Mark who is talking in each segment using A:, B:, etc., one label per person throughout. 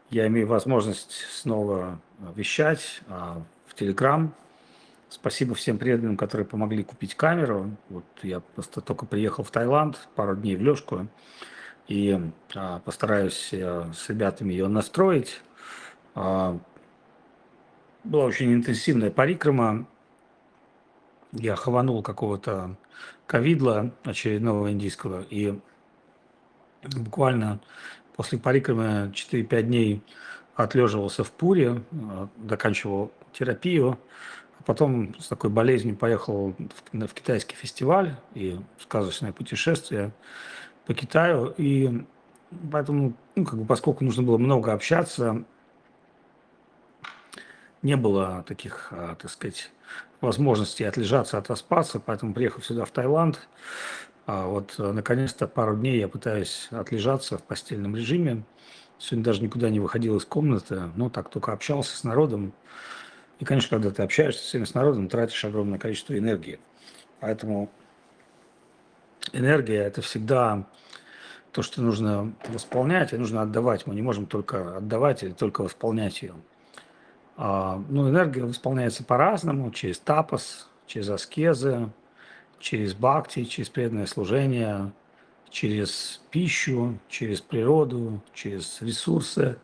A: Я имею возможность снова вещать в Телеграм. Спасибо всем преданным, которые помогли купить камеру. Вот я просто только приехал в Таиланд, пару дней в лёжку, и постараюсь с ребятами ее настроить. А, Была очень интенсивная парикрама. Я хаванул какого-то ковидла очередного индийского, и буквально после парикрамы 4-5 дней отлеживался в Пуре, доканчивал терапию, а потом с такой болезнью поехал в китайский фестиваль и сказочное путешествие по Китаю. И поэтому, поскольку нужно было много общаться, не было таких, так сказать, возможностей отлежаться, отоспаться, поэтому приехав сюда, в Таиланд, наконец-то пару дней я пытаюсь отлежаться в постельном режиме. Сегодня даже никуда не выходил из комнаты, так только общался с народом. И, конечно, когда ты общаешься с народом, тратишь огромное количество энергии. Поэтому энергия – это всегда то, что нужно восполнять и нужно отдавать. Мы не можем только отдавать или только восполнять ее. Энергия восполняется по-разному, через тапас, через аскезы, через бхакти, через преданное служение, через пищу, через природу, через ресурсы.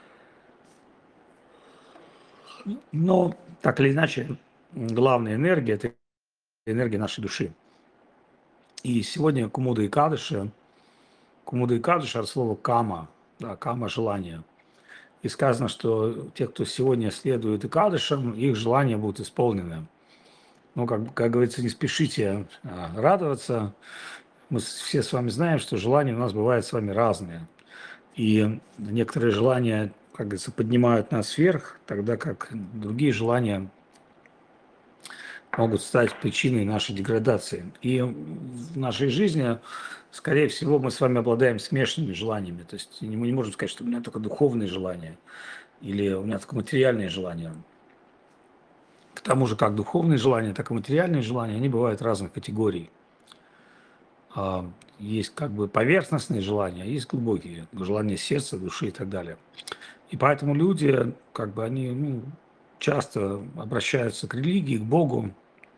A: Но так или иначе, главная энергия – это энергия нашей души. И сегодня Кумуда Икадыши от слова кама, да, кама – желание. И сказано, что те, кто сегодня следует Икадышам, их желания будут исполнены. Как говорится, не спешите радоваться. Мы все с вами знаем, что желания у нас бывают с вами разные. И некоторые желания, как говорится, поднимают нас вверх, тогда как другие желания могут стать причиной нашей деградации. И в нашей жизни, скорее всего, мы с вами обладаем смешанными желаниями. То есть мы не можем сказать, что у меня только духовные желания или у меня только материальные желания. К тому же, как духовные желания, так и материальные желания, они бывают разных категорий. Есть поверхностные желания, а есть глубокие желания сердца, души и так далее. И поэтому люди, они часто обращаются к религии, к Богу,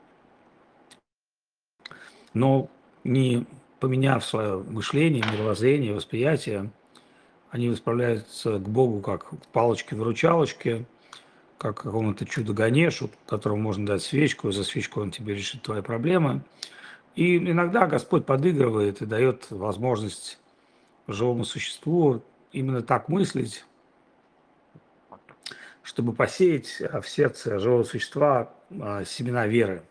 A: но не поменяв свое мышление, мировоззрение, восприятие, они восправляются к Богу как к палочке-выручалочке, как к какому-то чудо-ганешу, которому можно дать свечку, и за свечку он тебе решит твои проблемы. И иногда Господь подыгрывает и дает возможность живому существу именно так мыслить, чтобы посеять в сердце живого существа семена веры.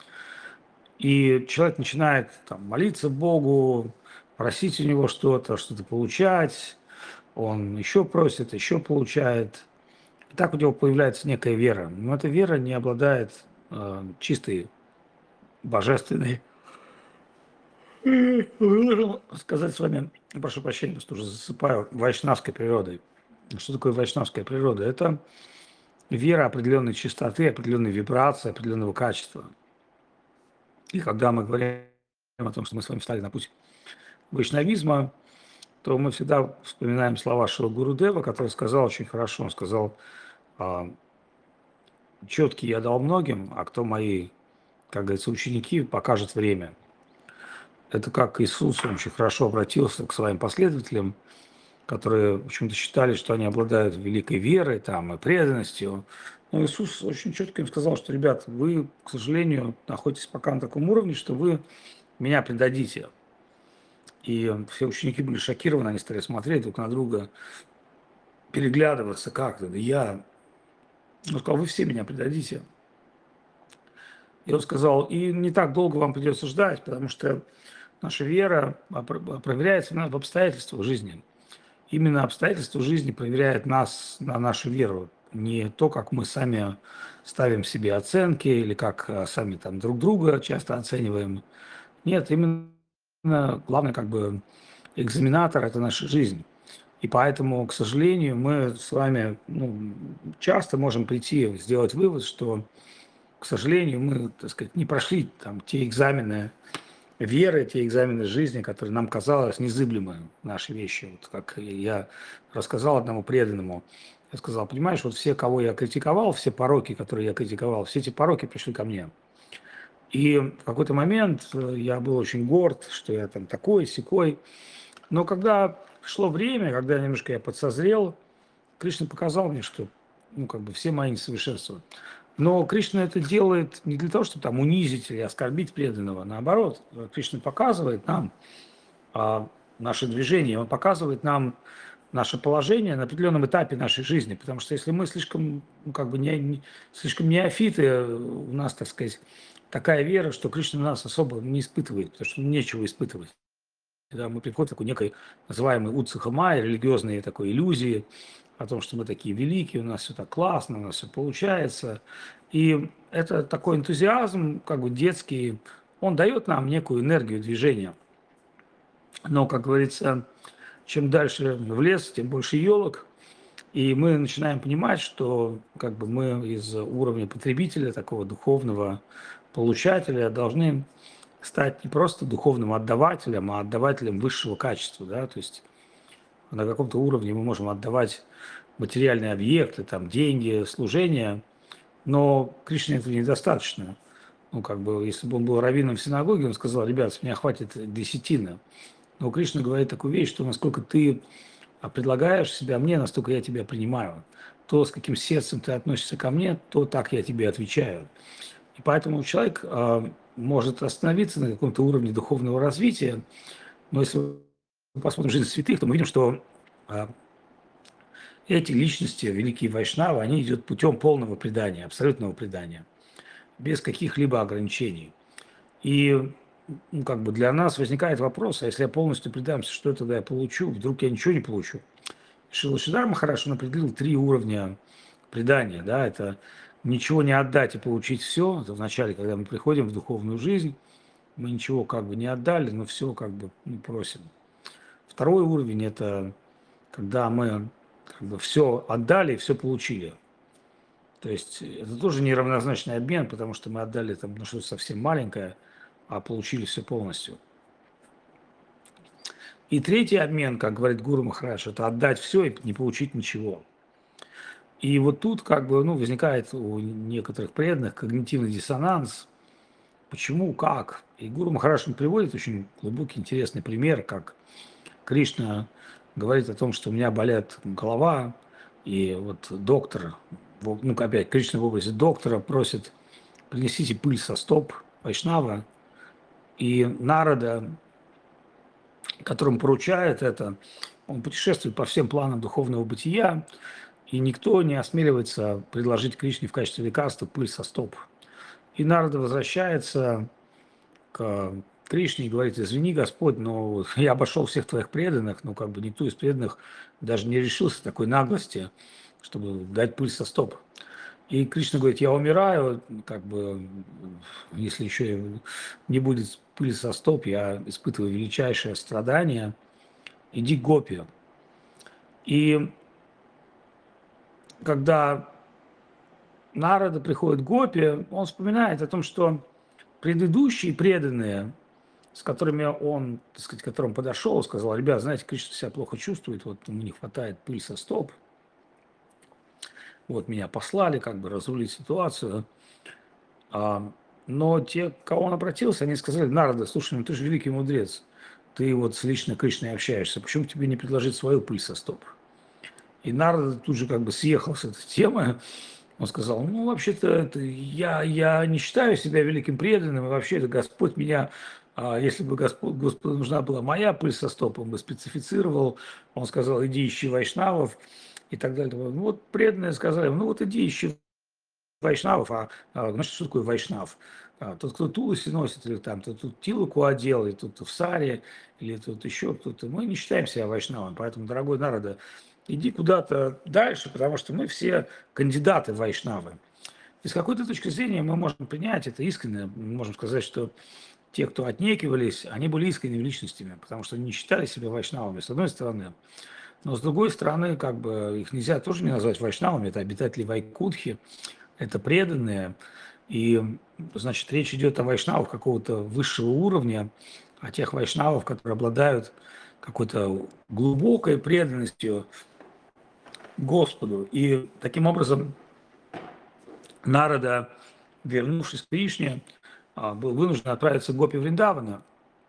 A: И человек начинает молиться Богу, просить у него что-то получать, он еще просит, еще получает. И так у него появляется некая вера. Но эта вера не обладает чистой, божественной, должен сказать с вами, прошу прощения, что уже засыпаю, вайшнавской природой. Что такое вайшнавская природа? Это вера определенной чистоты, определенной вибрации, определенного качества. И когда мы говорим о том, что мы с вами встали на путь вайшнавизма, то мы всегда вспоминаем слова Шри Гурудева, который сказал очень хорошо, он сказал: четкий я дал многим, а кто мои, как говорится, ученики, покажет время. Это как Иисус очень хорошо обратился к своим последователям, которые почему-то считали, что они обладают великой верой и преданностью. Но Иисус очень четко им сказал, что, ребят, вы, к сожалению, находитесь пока на таком уровне, что вы меня предадите. И все ученики были шокированы, они стали смотреть друг на друга, переглядываться как-то. Он сказал: вы все меня предадите. И он сказал: и не так долго вам придется ждать, потому что наша вера проверяется в обстоятельствах жизни. Именно обстоятельства жизни проверяют нас на нашу веру. Не то, как мы сами ставим себе оценки или как сами друг друга часто оцениваем. Нет, именно главный экзаменатор – это наша жизнь. И поэтому, к сожалению, мы с вами часто можем прийти, сделать вывод, что, к сожалению, мы, так сказать, не прошли те экзамены, веры, те экзамены жизни, которые нам казалось незыблемы, наши вещи. Вот как я рассказал одному преданному, я сказал, понимаешь, вот все, кого я критиковал, все пороки, которые я критиковал, все эти пороки пришли ко мне. И в какой-то момент я был очень горд, что я там такой, сякой. Но когда шло время, когда немножко я подсозрел, Кришна показал мне, что ну, как бы все мои несовершенства. Но Кришна это делает не для того, чтобы там унизить или оскорбить преданного. Наоборот, Кришна показывает нам наше движение, он показывает нам наше положение на определенном этапе нашей жизни. Потому что если мы слишком, ну, как бы слишком неофиты, у нас, так сказать, такая вера, что Кришна нас особо не испытывает, потому что нечего испытывать. Когда мы приходим к такой некой называемой уцхамай, религиозной такой иллюзии о том, что мы такие великие, у нас все так классно, у нас все получается. И это такой энтузиазм, как бы детский, он дает нам некую энергию движения. Но, как говорится, чем дальше в лес, тем больше елок. И мы начинаем понимать, что как бы мы из уровня потребителя, такого духовного получателя, должны стать не просто духовным отдавателем, а отдавателем высшего качества. Да? То есть на каком-то уровне мы можем отдавать материальные объекты, там, деньги, служения, но Кришне этого недостаточно. Ну, как бы, если бы он был раввином в синагоге, он сказал, ребят, с меня хватит десятины. Но Кришна говорит такую вещь, что насколько ты предлагаешь себя мне, настолько я тебя принимаю. То, с каким сердцем ты относишься ко мне, то так я тебе отвечаю. И поэтому человек может остановиться на каком-то уровне духовного развития, но если мы посмотрим жизнь святых, то мы видим, что эти личности, великие вайшнавы, они идут путем полного предания, абсолютного предания, без каких-либо ограничений. И ну, как бы для нас возникает вопрос, а если я полностью предамся, что тогда я получу? Вдруг я ничего не получу? Шрила Шридар Махарадж, он определил 3 уровня предания. Да? Это ничего не отдать и получить все. Это вначале, когда мы приходим в духовную жизнь, мы ничего как бы не отдали, но все как бы просим. Второй уровень – это когда мы как бы все отдали и все получили. То есть это тоже неравнозначный обмен, потому что мы отдали там ну, что-то совсем маленькое, а получили все полностью. И третий обмен, как говорит Гуру Махарадж, это отдать все и не получить ничего. И вот тут как бы ну, возникает у некоторых преданных когнитивный диссонанс. Почему, как? И Гуру Махарадж приводит очень глубокий, интересный пример, как Кришна говорит о том, что у меня болит голова, и вот доктор, ну опять Кришна в образе доктора просит, принесите пыль со стоп Вайшнава, и Нарада, которому поручает это, он путешествует по всем планам духовного бытия, и никто не осмеливается предложить Кришне в качестве лекарства пыль со стоп. И Нарада возвращается к Кришне и говорит, извини, Господь, но я обошел всех твоих преданных, но как бы никто из преданных даже не решился такой наглости, чтобы дать пыль со стоп. И Кришна говорит, я умираю, как бы, если еще не будет пыли со стоп, я испытываю величайшее страдание, иди к Гопи. И когда Нарада приходит к Гопи, он вспоминает о том, что предыдущие преданные, с которыми он, так сказать, к которым подошел, сказал, ребят, знаете, Кришна себя плохо чувствует, вот ему не хватает пыль со стоп, вот меня послали, как бы разрулить ситуацию. Но те, к кого он обратился, они сказали, Нарада, слушай, ну ты же великий мудрец, ты вот с лично Кришной общаешься, почему тебе не предложить свою пыль со стоп? И Нарада тут же как бы съехал с этой темы, он сказал, ну вообще-то я не считаю себя великим преданным, и вообще это Господь меня, если бы Господу нужна была моя пыль со стоп, он бы специфицировал, он сказал, иди ищи вайшнавов и так далее. Ну вот преданные сказали, ну вот иди ищи вайшнавов, значит, что такое вайшнав? Тот, кто тулуси носит, или там, тот тут тилуку одел, или тут в саре, или тут еще кто-то. Мы не считаем себя вайшнавом, поэтому, дорогой народа, иди куда-то дальше, потому что мы все кандидаты в вайшнавы. И с какой-то точки зрения мы можем принять это искренне, мы можем сказать, что те, кто отнекивались, они были искренними личностями, потому что они не считали себя вайшнавами, с одной стороны. Но с другой стороны, как бы их нельзя тоже не назвать вайшнавами, это обитатели Вайкунтхи, это преданные. И, значит, речь идет о вайшнавах какого-то высшего уровня, о тех вайшнавов, которые обладают какой-то глубокой преданностью Господу. И таким образом Нарада, вернувшись к Кришне, был вынужден отправиться к Гопи Вриндавана.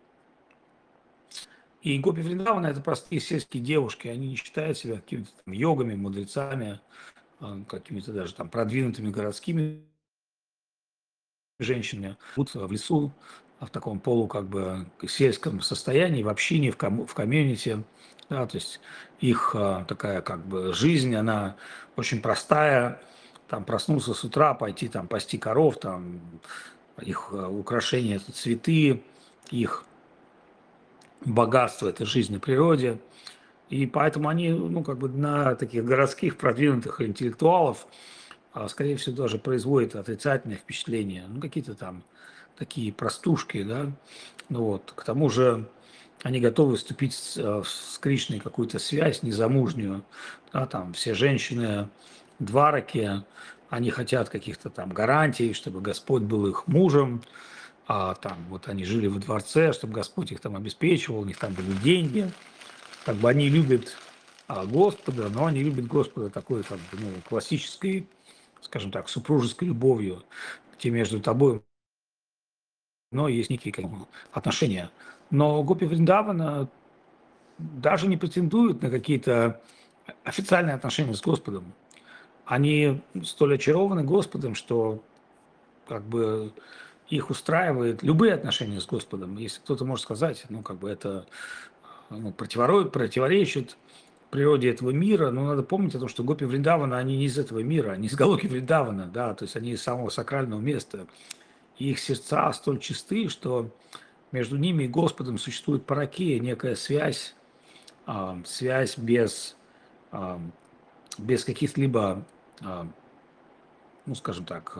A: И Гопи Вриндавана – это простые сельские девушки, они не считают себя какими-то там йогами, мудрецами, какими-то даже там продвинутыми городскими женщинами. Будут в лесу, в таком как бы сельском состоянии, в общине, в комьюнити. Да, то есть их такая как бы жизнь, она очень простая. Там проснуться с утра, пойти там пасти коров, там их украшения – это цветы, их богатство – это жизнь на природе. И поэтому они, ну, как бы на таких городских продвинутых интеллектуалов, скорее всего, даже производят отрицательное впечатление. Ну, какие-то там такие простушки, да. Ну вот, к тому же они готовы вступить с Кришной какую-то связь незамужнюю. Да, там все женщины двараки, они хотят каких-то там гарантий, чтобы Господь был их мужем, а там вот они жили во дворце, чтобы Господь их там обеспечивал, у них там были деньги. Как бы они любят Господа, но они любят Господа такой как бы, ну, классической, скажем так, супружеской любовью, где между тобой, но есть некие как бы, отношения. Но Гопи Вриндавана даже не претендуют на какие-то официальные отношения с Господом. Они столь очарованы Господом, что как бы их устраивает любые отношения с Господом. Если кто-то может сказать, ну, как бы это ну, противоречит природе этого мира, но надо помнить о том, что Гопи Вриндавана, они не из этого мира, они из Галоки Вриндавана, да, то есть они из самого сакрального места. И их сердца столь чисты, что между ними и Господом существует паракия, некая связь, связь а, без каких-либо, ну, скажем так,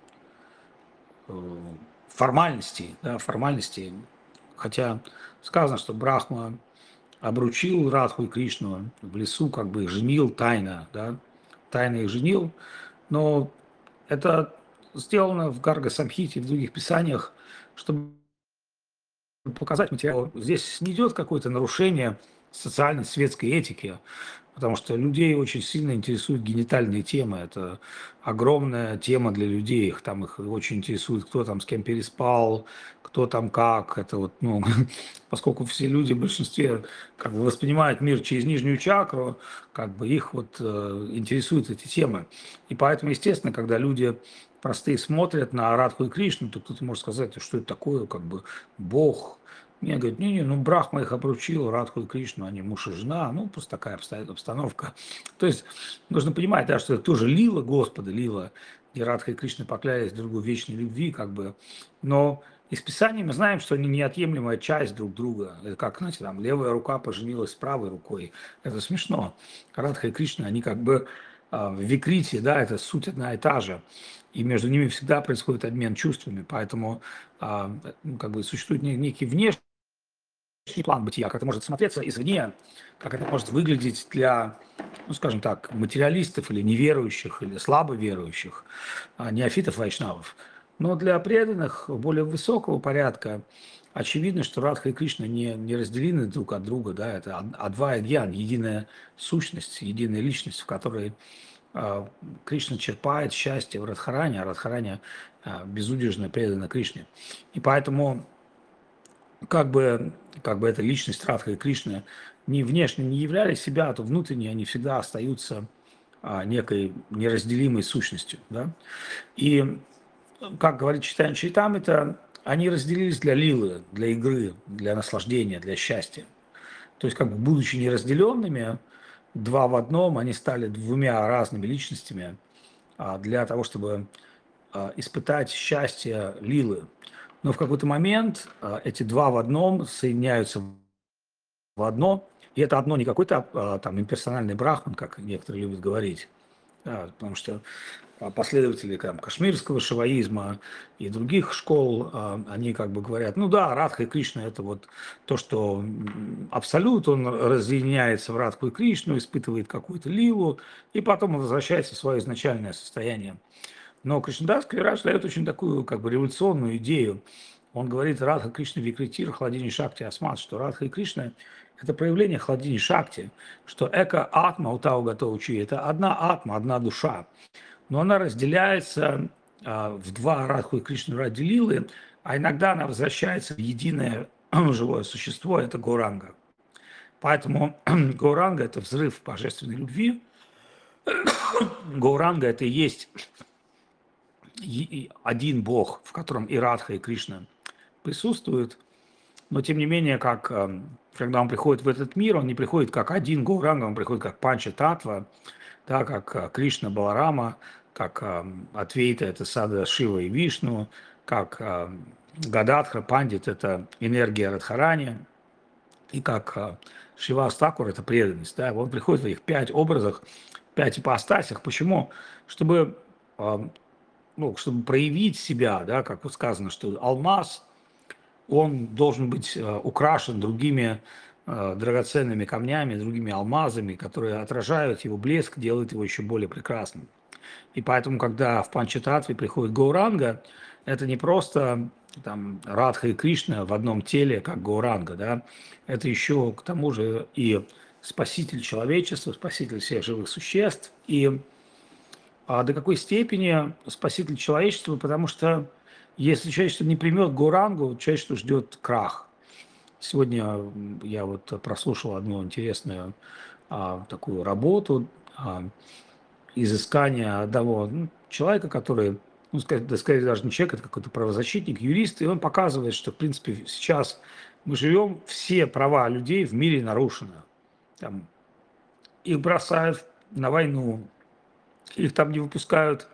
A: формальностей, да, формальностей. Хотя сказано, что Брахма обручил Радху и Кришну в лесу, как бы их женил тайно, да, тайно их женил, но это сделано в Гарга Самхите и в других писаниях, чтобы показать материал. Здесь не идет какое-то нарушение социальной светской этики, потому что людей очень сильно интересуют генитальные темы. Это огромная тема для людей. Их очень интересует, кто там с кем переспал, кто там как. Это вот, ну, поскольку все люди в большинстве как бы воспринимают мир через нижнюю чакру, как бы их вот интересуют эти темы. И поэтому, естественно, когда люди простые смотрят на Радху и Кришну, то кто-то может сказать, что это такое, как бы Бог. Мне говорят, не-не, ну Брахма их обручил, Радху и Кришну, они муж и жена, ну просто такая обстановка. То есть нужно понимать, да, что это тоже лила Господа, лила, где Радха и Кришна поклялись друг другу в вечной любви, как бы. Но из Писания мы знаем, что они неотъемлемая часть друг друга. Это как, знаете, там левая рука поженилась с правой рукой. Это смешно. Радха и Кришна, они как бы в Викрите, да, это суть одна и та же. И между ними всегда происходит обмен чувствами, поэтому ну, как бы существует некий внешний план бытия, как это может смотреться извне, как это может выглядеть для, ну, скажем так, материалистов или неверующих, или слабо верующих, неофитов, вайшнавов. Но для преданных более высокого порядка очевидно, что Радха и Кришна не разделены друг от друга, да, это адвая гьян, единая сущность, единая личность, в которой Кришна черпает счастье в Радхаране, а Радхаране безудержно предана Кришне. И поэтому как бы эта личность Радха и Кришны не внешне не являли себя, то внутренне они всегда остаются некой неразделимой сущностью. Да? И, как говорит Чайтанья Чаритамрита, они разделились для лилы, для игры, для наслаждения, для счастья. То есть, как бы будучи неразделенными, два в одном, они стали двумя разными личностями для того, чтобы испытать счастье лилы. Но в какой-то момент эти два в одном соединяются в одно, и это одно не какой-то там имперсональный брахман, как некоторые любят говорить, да, потому что последователи там, кашмирского шиваизма и других школ, они как бы говорят, ну да, Радха и Кришна – это вот то, что абсолют, он разъединяется в Радху и Кришну, испытывает какую-то лилу, и потом он возвращается в свое изначальное состояние. Но Кришнадас Кавираж дает очень такую как бы революционную идею. Он говорит Радха Кришна Викритир Хладини Шакти Асмат, что Радха и Кришна – это проявление Хладини Шакти, что эко атма утау готовучи – это одна атма, одна душа. Но она разделяется в два Радху и Кришну ради лилы, а иногда она возвращается в единое живое существо – это Гауранга. Поэтому Гауранга – это взрыв божественной любви. Гауранга – это и есть один Бог, в котором и Радха, и Кришна присутствуют. Но тем не менее, когда он приходит в этот мир, он не приходит как один Гауранга, он приходит как Панча Татва, да, как Кришна Баларама, как Адвейта – это Сада Шива и Вишну, как Гададхра Пандит – это энергия Радхарани, и как Шивас Такур – это преданность. Да? Он приходит в этих 5 образах, 5 ипостасях. Почему? Чтобы чтобы проявить себя, да, как вот сказано, что алмаз, он должен быть украшен другими драгоценными камнями, другими алмазами, которые отражают его блеск, делают его еще более прекрасным. И поэтому, когда в Панчататве приходит Гауранга, это не просто там Радха и Кришна в одном теле, как Гауранга, да, это еще к тому же и спаситель человечества, спаситель всех живых существ, и до какой степени спаситель человечества, потому что если человечество не примет Гурангу, человечество ждет крах. Сегодня я вот прослушал одну интересную такую работу, изыскания одного человека, который, скорее даже не человек, это какой-то правозащитник, юрист, и он показывает, что, в принципе, сейчас мы живем, все права людей в мире нарушены. Там, их бросают на войну, их там не выпускают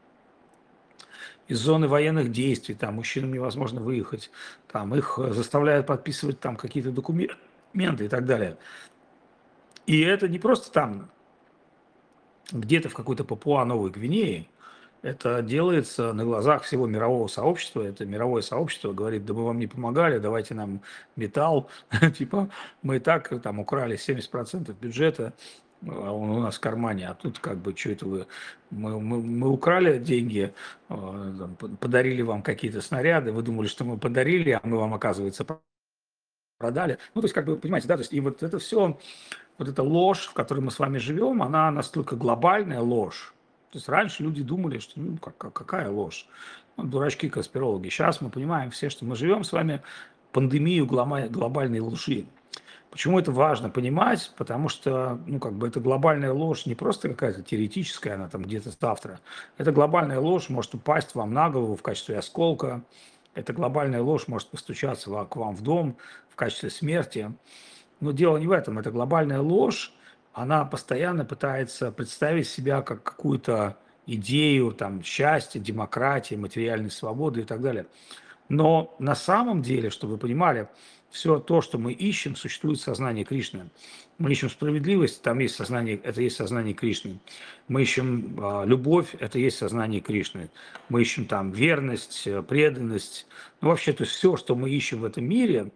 A: из зоны военных действий, там мужчинам невозможно выехать, там их заставляют подписывать там какие-то документы и так далее. И это не просто там где-то в какой-то Папуа-Новой Гвинее, это делается на глазах всего мирового сообщества. Это мировое сообщество говорит, да мы вам не помогали, давайте нам металл. Типа мы и так там украли 70% бюджета, он у нас в кармане, а тут как бы, что это вы, мы украли деньги, подарили вам какие-то снаряды, вы думали, что мы подарили, а мы вам, оказывается, продали. Ну, то есть, как бы, понимаете, да, то есть, и вот это все, вот эта ложь, в которой мы с вами живем, она настолько глобальная ложь. То есть раньше люди думали, что ну, какая ложь? Ну, дурачки конспирологи. Сейчас мы понимаем все, что мы живем с вами пандемию глобальной лжи. Почему это важно понимать? Потому что, ну, как бы, эта глобальная ложь не просто какая-то теоретическая, она там где-то завтра. Эта глобальная ложь может упасть вам на голову в качестве осколка. Эта глобальная ложь может постучаться к вам в дом в качестве смерти. Но дело не в этом. Эта глобальная ложь, она постоянно пытается представить себя как какую-то идею там, счастья, демократии, материальной свободы и так далее. Но на самом деле, чтобы вы понимали, все то, что мы ищем, существует в сознании Кришны. Мы ищем справедливость, там есть сознание, это есть сознание Кришны. Мы ищем любовь, это есть сознание Кришны. Мы ищем там верность, преданность. Ну, вообще, то есть все, что мы ищем в этом мире,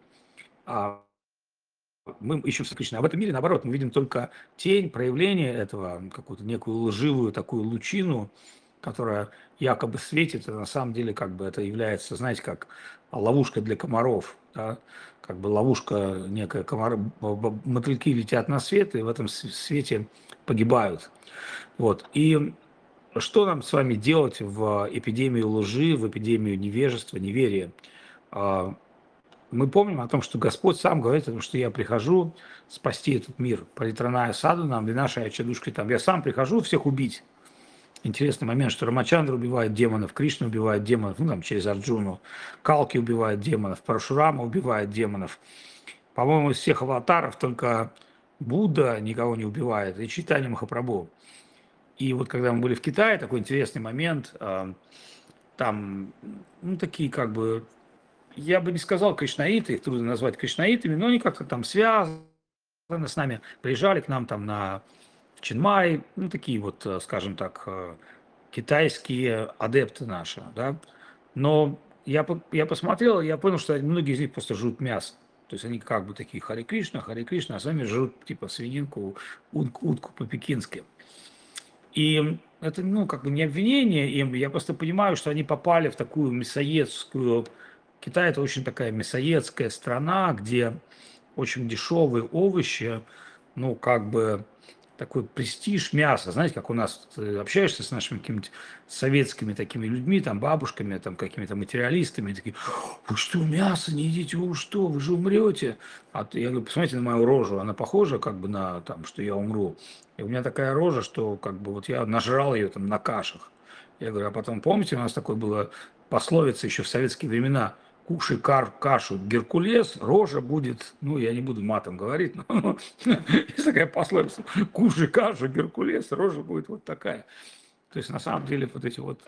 A: мы ищем в Кришне. А в этом мире, наоборот, мы видим только тень, проявление этого, какую-то некую лживую такую лучину, которая якобы светит, а на самом деле как бы это является, знаете, как ловушка для комаров, да? Как бы ловушка некая, мотыльки летят на свет, и в этом свете погибают. Вот. И что нам с вами делать в эпидемию лжи, в эпидемию невежества, неверия? Мы помним о том, что Господь сам говорит о том, что я прихожу спасти этот мир. Паритраная саду нам, винашая чадушкой там. Я сам прихожу всех убить. Интересный момент, что Рамачандра убивает демонов, Кришна убивает демонов, ну там через Арджуну, Калки убивает демонов, Парашурама убивает демонов. По-моему, из всех аватаров только Будда никого не убивает, и Чайтанья Махапрабху. И вот когда мы были в Китае, такой интересный момент, там, ну, такие как бы, я бы не сказал кришнаиты, их трудно назвать кришнаитами, но они как-то там связаны с нами, приезжали к нам там в Чинмай, ну, такие вот, скажем так, китайские адепты наши, да. Но я посмотрел, я понял, что многие из них просто жрут мясо. То есть они как бы такие Харе Кришна, а сами жрут типа свининку, утку по-пекински. И это, ну, как бы не обвинение им, я просто понимаю, что они попали в такую мясоедскую... Китай – это очень такая мясоедская страна, где очень дешевые овощи, ну, как бы такой престиж мяса. Знаете, как у нас ты общаешься с нашими какими-то советскими такими людьми, там, бабушками, там, какими-то материалистами, такие, вы что, мясо не едите, вы что, вы же умрете. Я говорю, посмотрите на мою рожу, она похожа как бы на, там, что я умру. И у меня такая рожа, что как бы вот я нажрал ее там на кашах. Я говорю, а потом, помните, у нас такое было пословица еще в советские времена, кушай кашу Геркулес, рожа будет, ну, я не буду матом говорить, но есть такая пословица, кушай кашу Геркулес, рожа будет вот такая. То есть, на самом деле, вот эти вот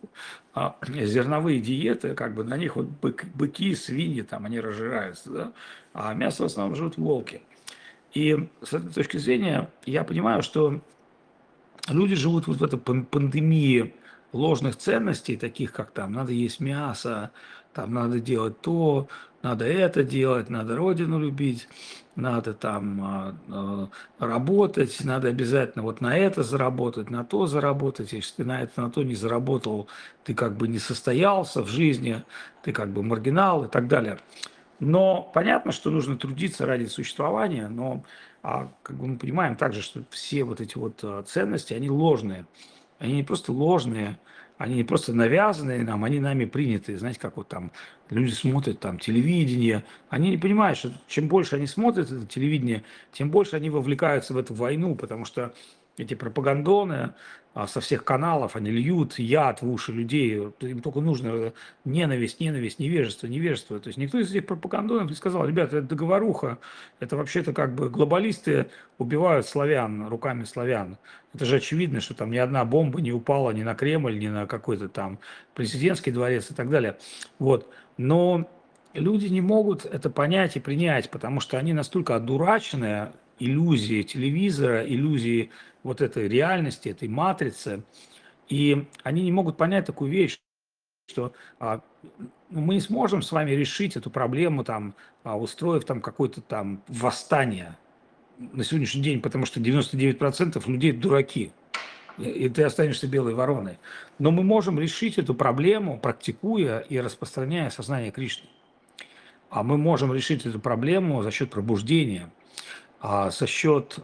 A: зерновые диеты, как бы на них вот быки, свиньи, там, они разжираются, да? А мясо в основном живут волки. И с этой точки зрения я понимаю, что люди живут вот в этой пандемии ложных ценностей, таких как там надо есть мясо, там надо делать то, надо это делать, надо родину любить, надо там работать, надо обязательно вот на это заработать, на то заработать. Если ты на это, на то не заработал, ты как бы не состоялся в жизни, ты как бы маргинал и так далее. Но понятно, что нужно трудиться ради существования, но как бы мы понимаем также, что все вот эти вот ценности, они ложные. Они не просто ложные, они не просто навязанные нам, они нами приняты. Знаете, как вот там люди смотрят там телевидение, они не понимают, что чем больше они смотрят это телевидение, тем больше они вовлекаются в эту войну, потому что эти пропагандоны со всех каналов, они льют яд в уши людей, им только нужно ненависть, ненависть, невежество, невежество. То есть никто из этих пропагандонов не сказал, ребята, это договоруха, это вообще-то как бы глобалисты убивают славян руками славян. Это же очевидно, что там ни одна бомба не упала ни на Кремль, ни на какой-то там президентский дворец и так далее. Вот. Но люди не могут это понять и принять, потому что они настолько одурачены иллюзией телевизора, иллюзией вот этой реальности, этой матрицы, и они не могут понять такую вещь, что мы не сможем с вами решить эту проблему, там, устроив там какое-то там восстание на сегодняшний день, потому что 99% людей дураки, и ты останешься белой вороной. Но мы можем решить эту проблему, практикуя и распространяя сознание Кришны. А мы можем решить эту проблему за счет пробуждения, за счет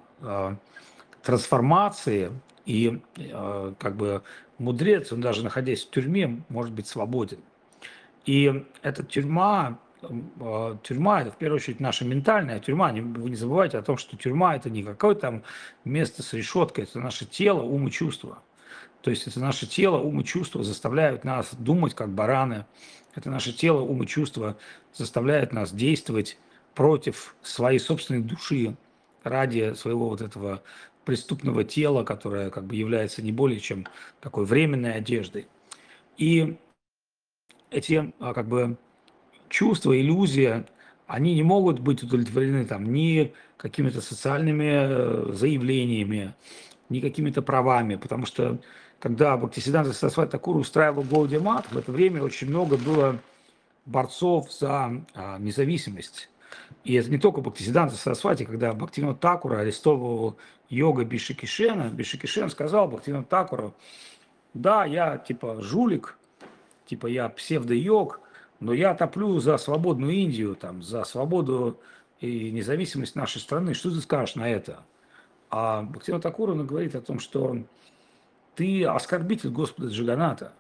A: трансформации. И как бы мудрец, он даже находясь в тюрьме, может быть свободен. И эта тюрьма, тюрьма – это в первую очередь наша ментальная тюрьма. Вы не забывайте о том, что тюрьма – это не какое-то там место с решеткой, это наше тело, ум и чувства. То есть это наше тело, ум и чувства заставляют нас думать как бараны. Это наше тело, ум и чувства заставляют нас действовать против своей собственной души ради своего вот этого преступного тела, которое как бы является не более чем такой временной одеждой. И эти как бы чувства, иллюзия, они не могут быть удовлетворены там ни какими-то социальными заявлениями, ни какими-то правами, потому что когда Бхактисиданта Сарасвати Такур устраивал Гаудия Мат, в это время очень много было борцов за независимость. И это не только Бхактисиданта Сарасвати, когда Бхактивинода Такура арестовывал йога Бишикишена, Бишикишен сказал Бхактивинода Такуру, да, я типа жулик, типа я псевдо-йог, но я топлю за свободную Индию, там, за свободу и независимость нашей страны. Что ты скажешь на это? А Бхактивинода Такур говорит о том, что ты оскорбитель Господа Джаганата.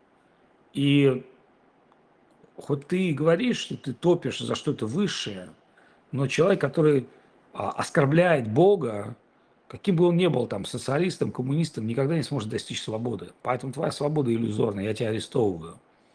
A: И хоть ты и говоришь, что ты топишь за что-то высшее, но человек, который оскорбляет Бога, каким бы он ни был там социалистом, коммунистом, никогда не сможет достичь свободы. Поэтому твоя свобода иллюзорная, я тебя арестовываю.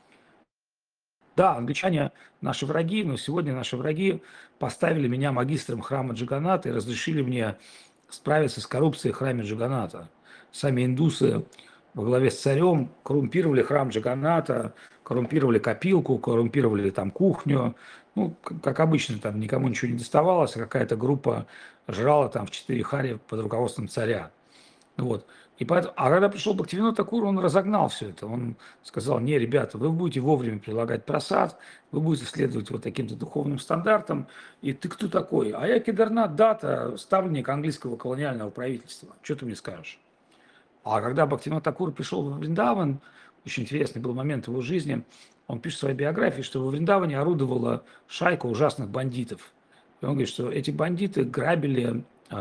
A: Да, англичане наши враги, но сегодня наши враги поставили меня магистром храма Джаганата и разрешили мне справиться с коррупцией в храме Джаганата. Сами индусы во главе с царем коррумпировали храм Джаганата, коррумпировали копилку, коррумпировали там кухню. Ну, как обычно, там никому ничего не доставалось, а какая-то группа жрала там в 4 хари под руководством царя. Вот. И поэтому, а когда пришел Бхактивинода Такур, он разогнал все это. Он сказал, не, ребята, вы будете вовремя прилагать просад, вы будете следовать вот таким-то духовным стандартам. И ты кто такой? А я Кедарнат Дата, ставленник английского колониального правительства. Что ты мне скажешь? А когда Бхактивинод Такур пришел во Вриндаван, очень интересный был момент в его жизни, он пишет в своей биографии, что во Вриндаване орудовала шайка ужасных бандитов. И он говорит, что эти бандиты грабили,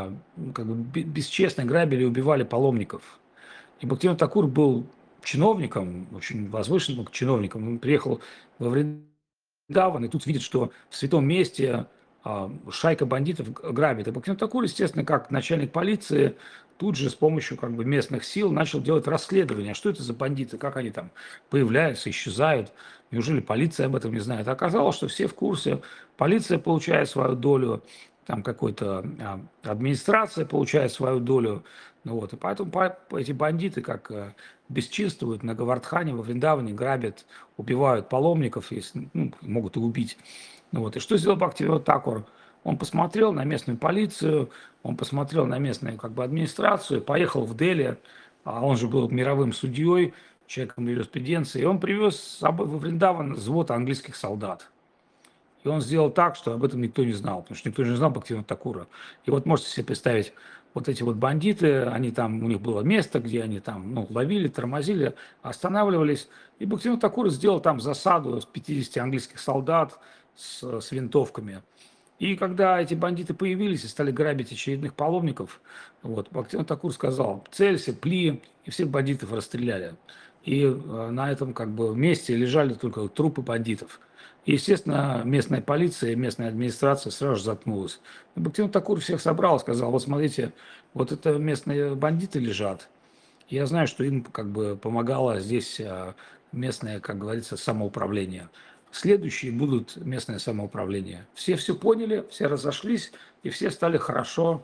A: как бы бесчестно грабили и убивали паломников. И Бхактивинод Такур был чиновником, очень возвышенным чиновником. Он приехал во Вриндаван и тут видит, что в святом месте шайка бандитов грабит. И Бхактивинод Такур, естественно, как начальник полиции, тут же с помощью как бы местных сил начал делать расследование. Что это за бандиты, как они там появляются, исчезают. Неужели полиция об этом не знает? Оказалось, что все в курсе. Полиция получает свою долю, там какой-то администрация получает свою долю. Ну вот, и поэтому эти бандиты как бесчинствуют на Говардхане, во Вриндаване, грабят, убивают паломников, если, ну, могут и убить. Ну вот, и что сделал Бхактивинод Такур? Он посмотрел на местную полицию, он посмотрел на местную как бы администрацию, поехал в Дели, а он же был мировым судьей, человеком юриспруденции, и он привез с собой во Вриндаван взвод английских солдат. И он сделал так, что об этом никто не знал, потому что никто не знал Бхактивинода Такура. И вот можете себе представить, вот эти вот бандиты, они там, у них было место, где они там, ну, ловили, тормозили, останавливались. И Бхактивинод Такур сделал там засаду из 50 английских солдат с винтовками. И когда эти бандиты появились и стали грабить очередных паломников, вот, Бхактивинод Такур сказал: целься, пли, и всех бандитов расстреляли. И на этом как бы месте лежали только трупы бандитов. И, естественно, местная полиция, местная администрация сразу же заткнулась. И Бхактивинод Такур всех собрал, сказал: вот смотрите, вот это местные бандиты лежат. Я знаю, что им как бы помогало здесь местное, как говорится, самоуправление. Следующие будут местное самоуправление. Все поняли, все разошлись, и все стали хорошо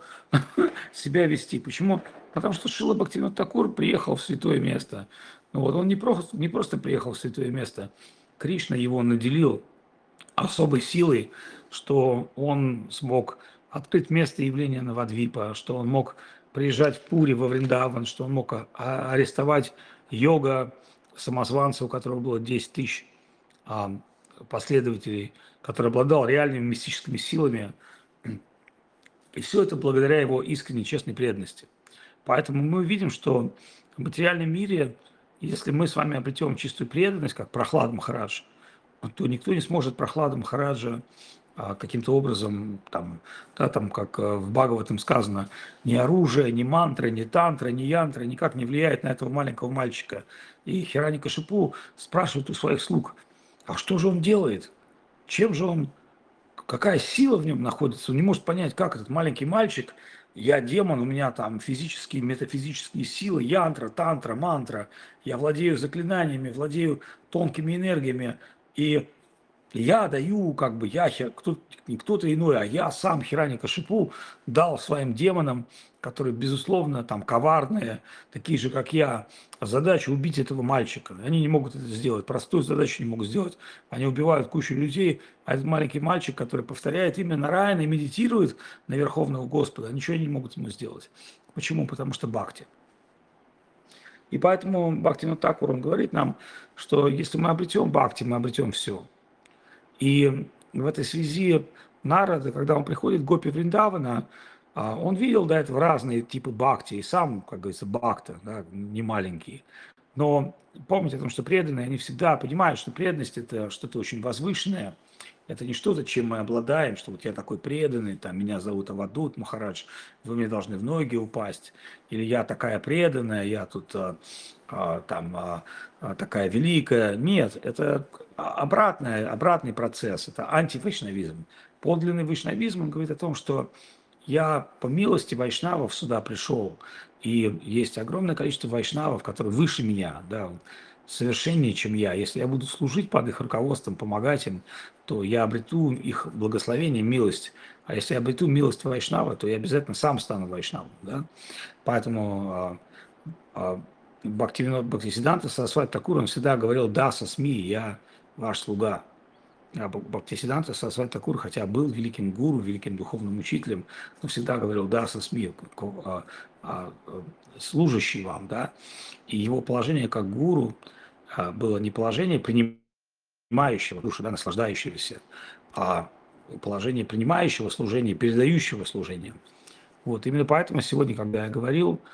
A: себя вести. Почему? Потому что Шрила Бхактивинод Такур приехал в святое место. Ну вот он не просто приехал в святое место. Кришна его наделил особой силой, что он смог открыть место явления Навадвипа, что он мог приезжать в Пури, во Вриндаван, что он мог арестовать йога самозванца, у которого было 10 тысяч последователей, который обладал реальными мистическими силами. И все это благодаря его искренней, честной преданности. Поэтому мы видим, что в материальном мире, если мы с вами обретем чистую преданность, как Прохлад Махарадж, то никто не сможет Прохлада Махараджа каким-то образом, там, да, там, как в Бхагаватам сказано, ни оружие, ни мантра, ни тантра, ни янтра никак не влияет на этого маленького мальчика. И Хираникашипу спрашивает у своих слуг: а что же он делает? Чем же он, какая сила в нем находится? Он не может понять, как этот маленький мальчик, я демон, у меня там физические, метафизические силы, янтра, тантра, мантра, я владею заклинаниями, владею тонкими энергиями, и я даю, как бы, не кто-то иной, а я сам Хираникашипу дал своим демонам, которые, безусловно, там коварные, такие же, как я, задачу убить этого мальчика. Они не могут это сделать, простую задачу не могут сделать. Они убивают кучу людей, а этот маленький мальчик, который повторяет имя Нараяна и медитирует на Верховного Господа, ничего не могут ему сделать. Почему? Потому что бхакти. И поэтому Бхактивинод Такур, он говорит нам, что если мы обретем бхакти, мы обретем все. И в этой связи Нарада, когда он приходит к Гопи Вриндавана, он видел до этого разные типы бхакти, и сам, как говорится, бхакта, да, не маленький. Но помните о том, что преданные, они всегда понимают, что преданность – это что-то очень возвышенное, это не что-то, чем мы обладаем, что вот я такой преданный, там, меня зовут Авадут Махарадж, вы мне должны в ноги упасть, или я такая преданная, я тут такая великая. Нет, это обратный процесс, это антивайшнавизм. Подлинный вайшнавизм, он говорит о том, что я по милости вайшнавов сюда пришел, и есть огромное количество вайшнавов, которые выше меня, да, совершеннее, чем я. Если я буду служить под их руководством, помогать им, то я обрету их благословение, милость. А если я обрету милость вайшнава, то я обязательно сам стану вайшнавом. Да? Поэтому Бхактисиддханта Сарасвати Такур, он всегда говорил: да, сосми, я ваш слуга. А Бхактисиддханта Сарасвати Такур, хотя был великим гуру, великим духовным учителем, но всегда говорил: да, сосми, служащий вам, да. И его положение как гуру было не положение принимающего душу, да, наслаждающегося, а положение принимающего служения, передающего служение. Вот, именно поэтому сегодня, когда я говорил,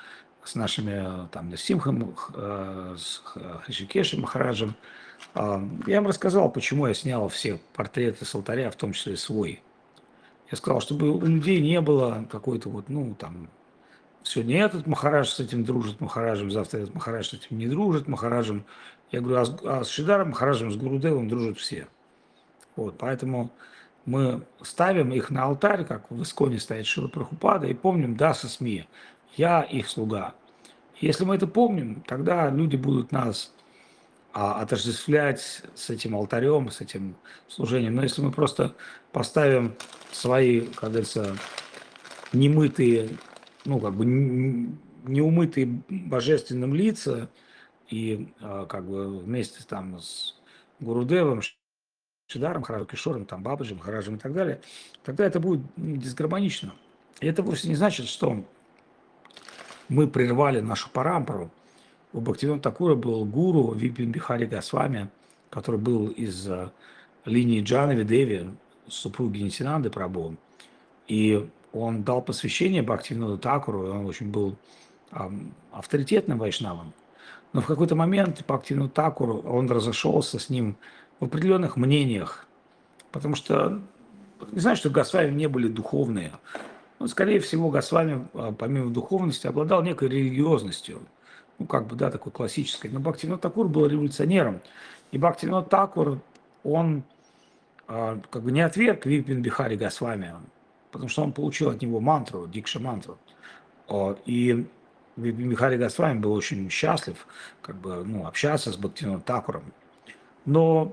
A: с нашими там Симхом, с Хришикешем Махараджем. Я им рассказал, почему я снял все портреты с алтаря, в том числе и свой. Я сказал, чтобы у людей не было какой-то вот, ну, там, сегодня этот Махарадж с этим дружит Махараджем, завтра этот Махарадж с этим не дружит Махараджем. Я говорю, с Шридаром Махараджем, с Гурудевом дружат все. Вот, поэтому мы ставим их на алтарь, как в Исконе стоит Шрила Прабхупада, и помним Даса Сми, я их слуга. Если мы это помним, тогда люди будут нас отождествлять с этим алтарем, с этим служением. Но если мы просто поставим свои, как говорится, немытые, ну, как бы неумытые божественным лица и как бы вместе там с Гурудевом, Шидаром, Кишором, там, Бабаджем, Хараджем и так далее, тогда это будет дисгармонично. И это вовсе не значит, что мы прервали нашу парампару. У Бхактивинода Такура был гуру Випин Бихари Госвами, который был из линии Джанави Деви, супруги Нитянанды Прабху. И он дал посвящение Бхактивиноду Такуру, и он очень был авторитетным вайшнавом. Но в какой-то момент Бхактивинод Такур, он разошелся с ним в определенных мнениях, потому что, не знаю, что Госвами не были духовные, но, скорее всего, Госвами, помимо духовности, обладал некой религиозностью, ну, как бы, да, такой классической. Но Бхактивинод Такур был революционером, и Бхактивинод Такур, он как бы не отверг Випин Бихари Госвами, потому что он получил от него мантру, дикша-мантру. И Випин Бихари Госвами был очень счастлив, как бы, ну, общаться с Бхактивинодом Такуром. Но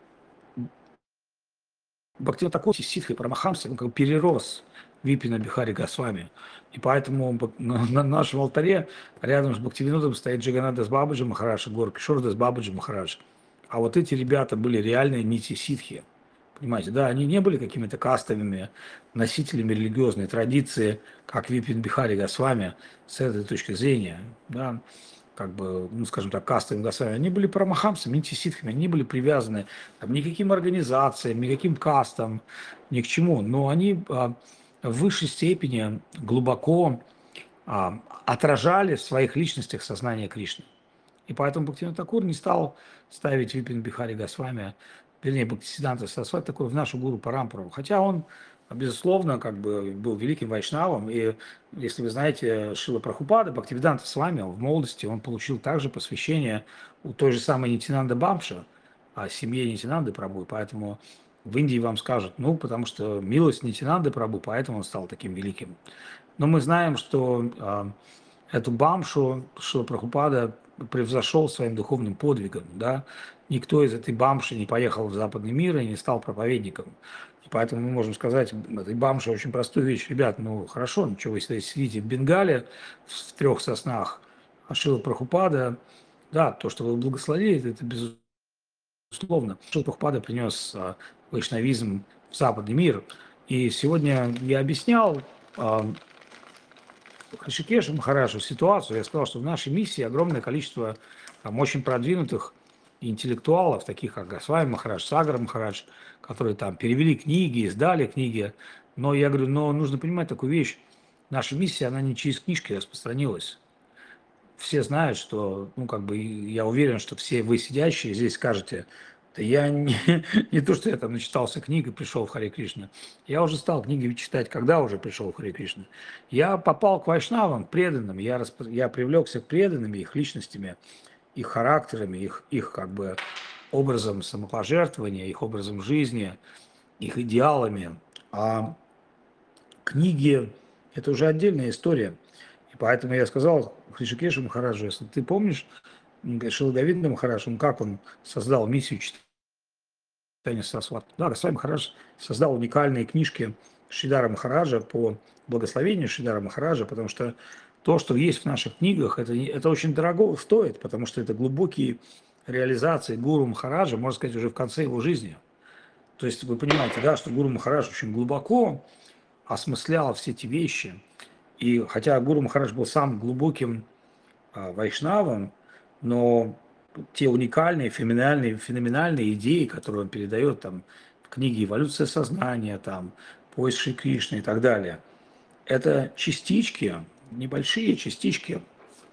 A: Бхактивинод Такур ситхи Парамахамса, он как бы перерос Випина Бихари Госвами. И поэтому на нашем алтаре рядом с Бхактивинодом стоит Джаганнат Дас Бабаджи Махарадж и Гора Кишор Дас Бабаджи Махарадж. А вот эти ребята были реальные нити ситхи. Понимаете, да, они не были какими-то кастовыми носителями религиозной традиции, как Випин Бихари Госвами с этой точки зрения, да, как бы, ну, скажем так, кастовыми Госвами. Они были парамахамсами, нити-ситхами, они не были привязаны там, ни к каким организациям, ни к каким кастам, ни к чему. Но они в высшей степени глубоко отражали в своих личностях сознание Кришны. И поэтому Бхактивинод Такур не стал ставить Випин Бихари Госвами, вернее, Бхактисиданта Сарасвати такой в нашу гуру Парампару. Хотя он, безусловно, как бы был великим вайшнавом. И если вы знаете Шрила Прабхупада, Бхактивиданта с вами в молодости он получил также посвящение у той же самой Нитянанды Бамша, семье Нитянанды Прабху. Поэтому в Индии вам скажут, ну, потому что милость Нитянанды Прабху, поэтому он стал таким великим. Но мы знаем, что эту Бамшу Шрила Прабхупада превзошел своим духовным подвигом, да, никто из этой бамши не поехал в западный мир и не стал проповедником. И поэтому мы можем сказать этой бамше очень простую вещь. Ребят, ну хорошо, ну что вы сидите в Бенгале в 3 соснах, а Шрила Прабхупада, да, то, что вы благословили, это безусловно. Шрила Прабхупада принес вайшнавизм в западный мир. И сегодня я объяснял Хришикешу Махараджу ситуацию, я сказал, что в нашей миссии огромное количество там, очень продвинутых интеллектуалов, таких как Госвами Махарадж, Сагар Махарадж, которые там перевели книги, издали книги. Но я говорю, но нужно понимать такую вещь. Наша миссия, она не через книжки распространилась. Все знают, что, ну, как бы, я уверен, что все вы сидящие здесь скажете, да я не то, что я там начитался книг и пришел в Харе Кришна. Я уже стал книги читать, когда уже пришел в Харе Кришна. Я попал к вайшнавам, к преданным, я привлекся к преданным, их личностями, их характерами, их как бы образом самопожертвования, их образом жизни, их идеалами. А книги – это уже отдельная история. И поэтому я сказал Хришикешу Махараджу, если ты помнишь, Шрила Говинда Махарадж, он как он создал миссию читания Сарасвати. Да, Госвами Махарадж создал уникальные книжки Шридара Махараджа по благословению Шридара Махараджа, потому что то, что есть в наших книгах, это очень дорого стоит, потому что это глубокие реализации гуру Махараджа, можно сказать, уже в конце его жизни. То есть вы понимаете, да, что гуру Махарадж очень глубоко осмыслял все эти вещи. И хотя гуру Махарадж был самым глубоким вайшнавом, но те уникальные, феноменальные идеи, которые он передает там, в книге «Эволюция сознания», там, «Поиск Шри Кришны» и так далее, это частички, небольшие частички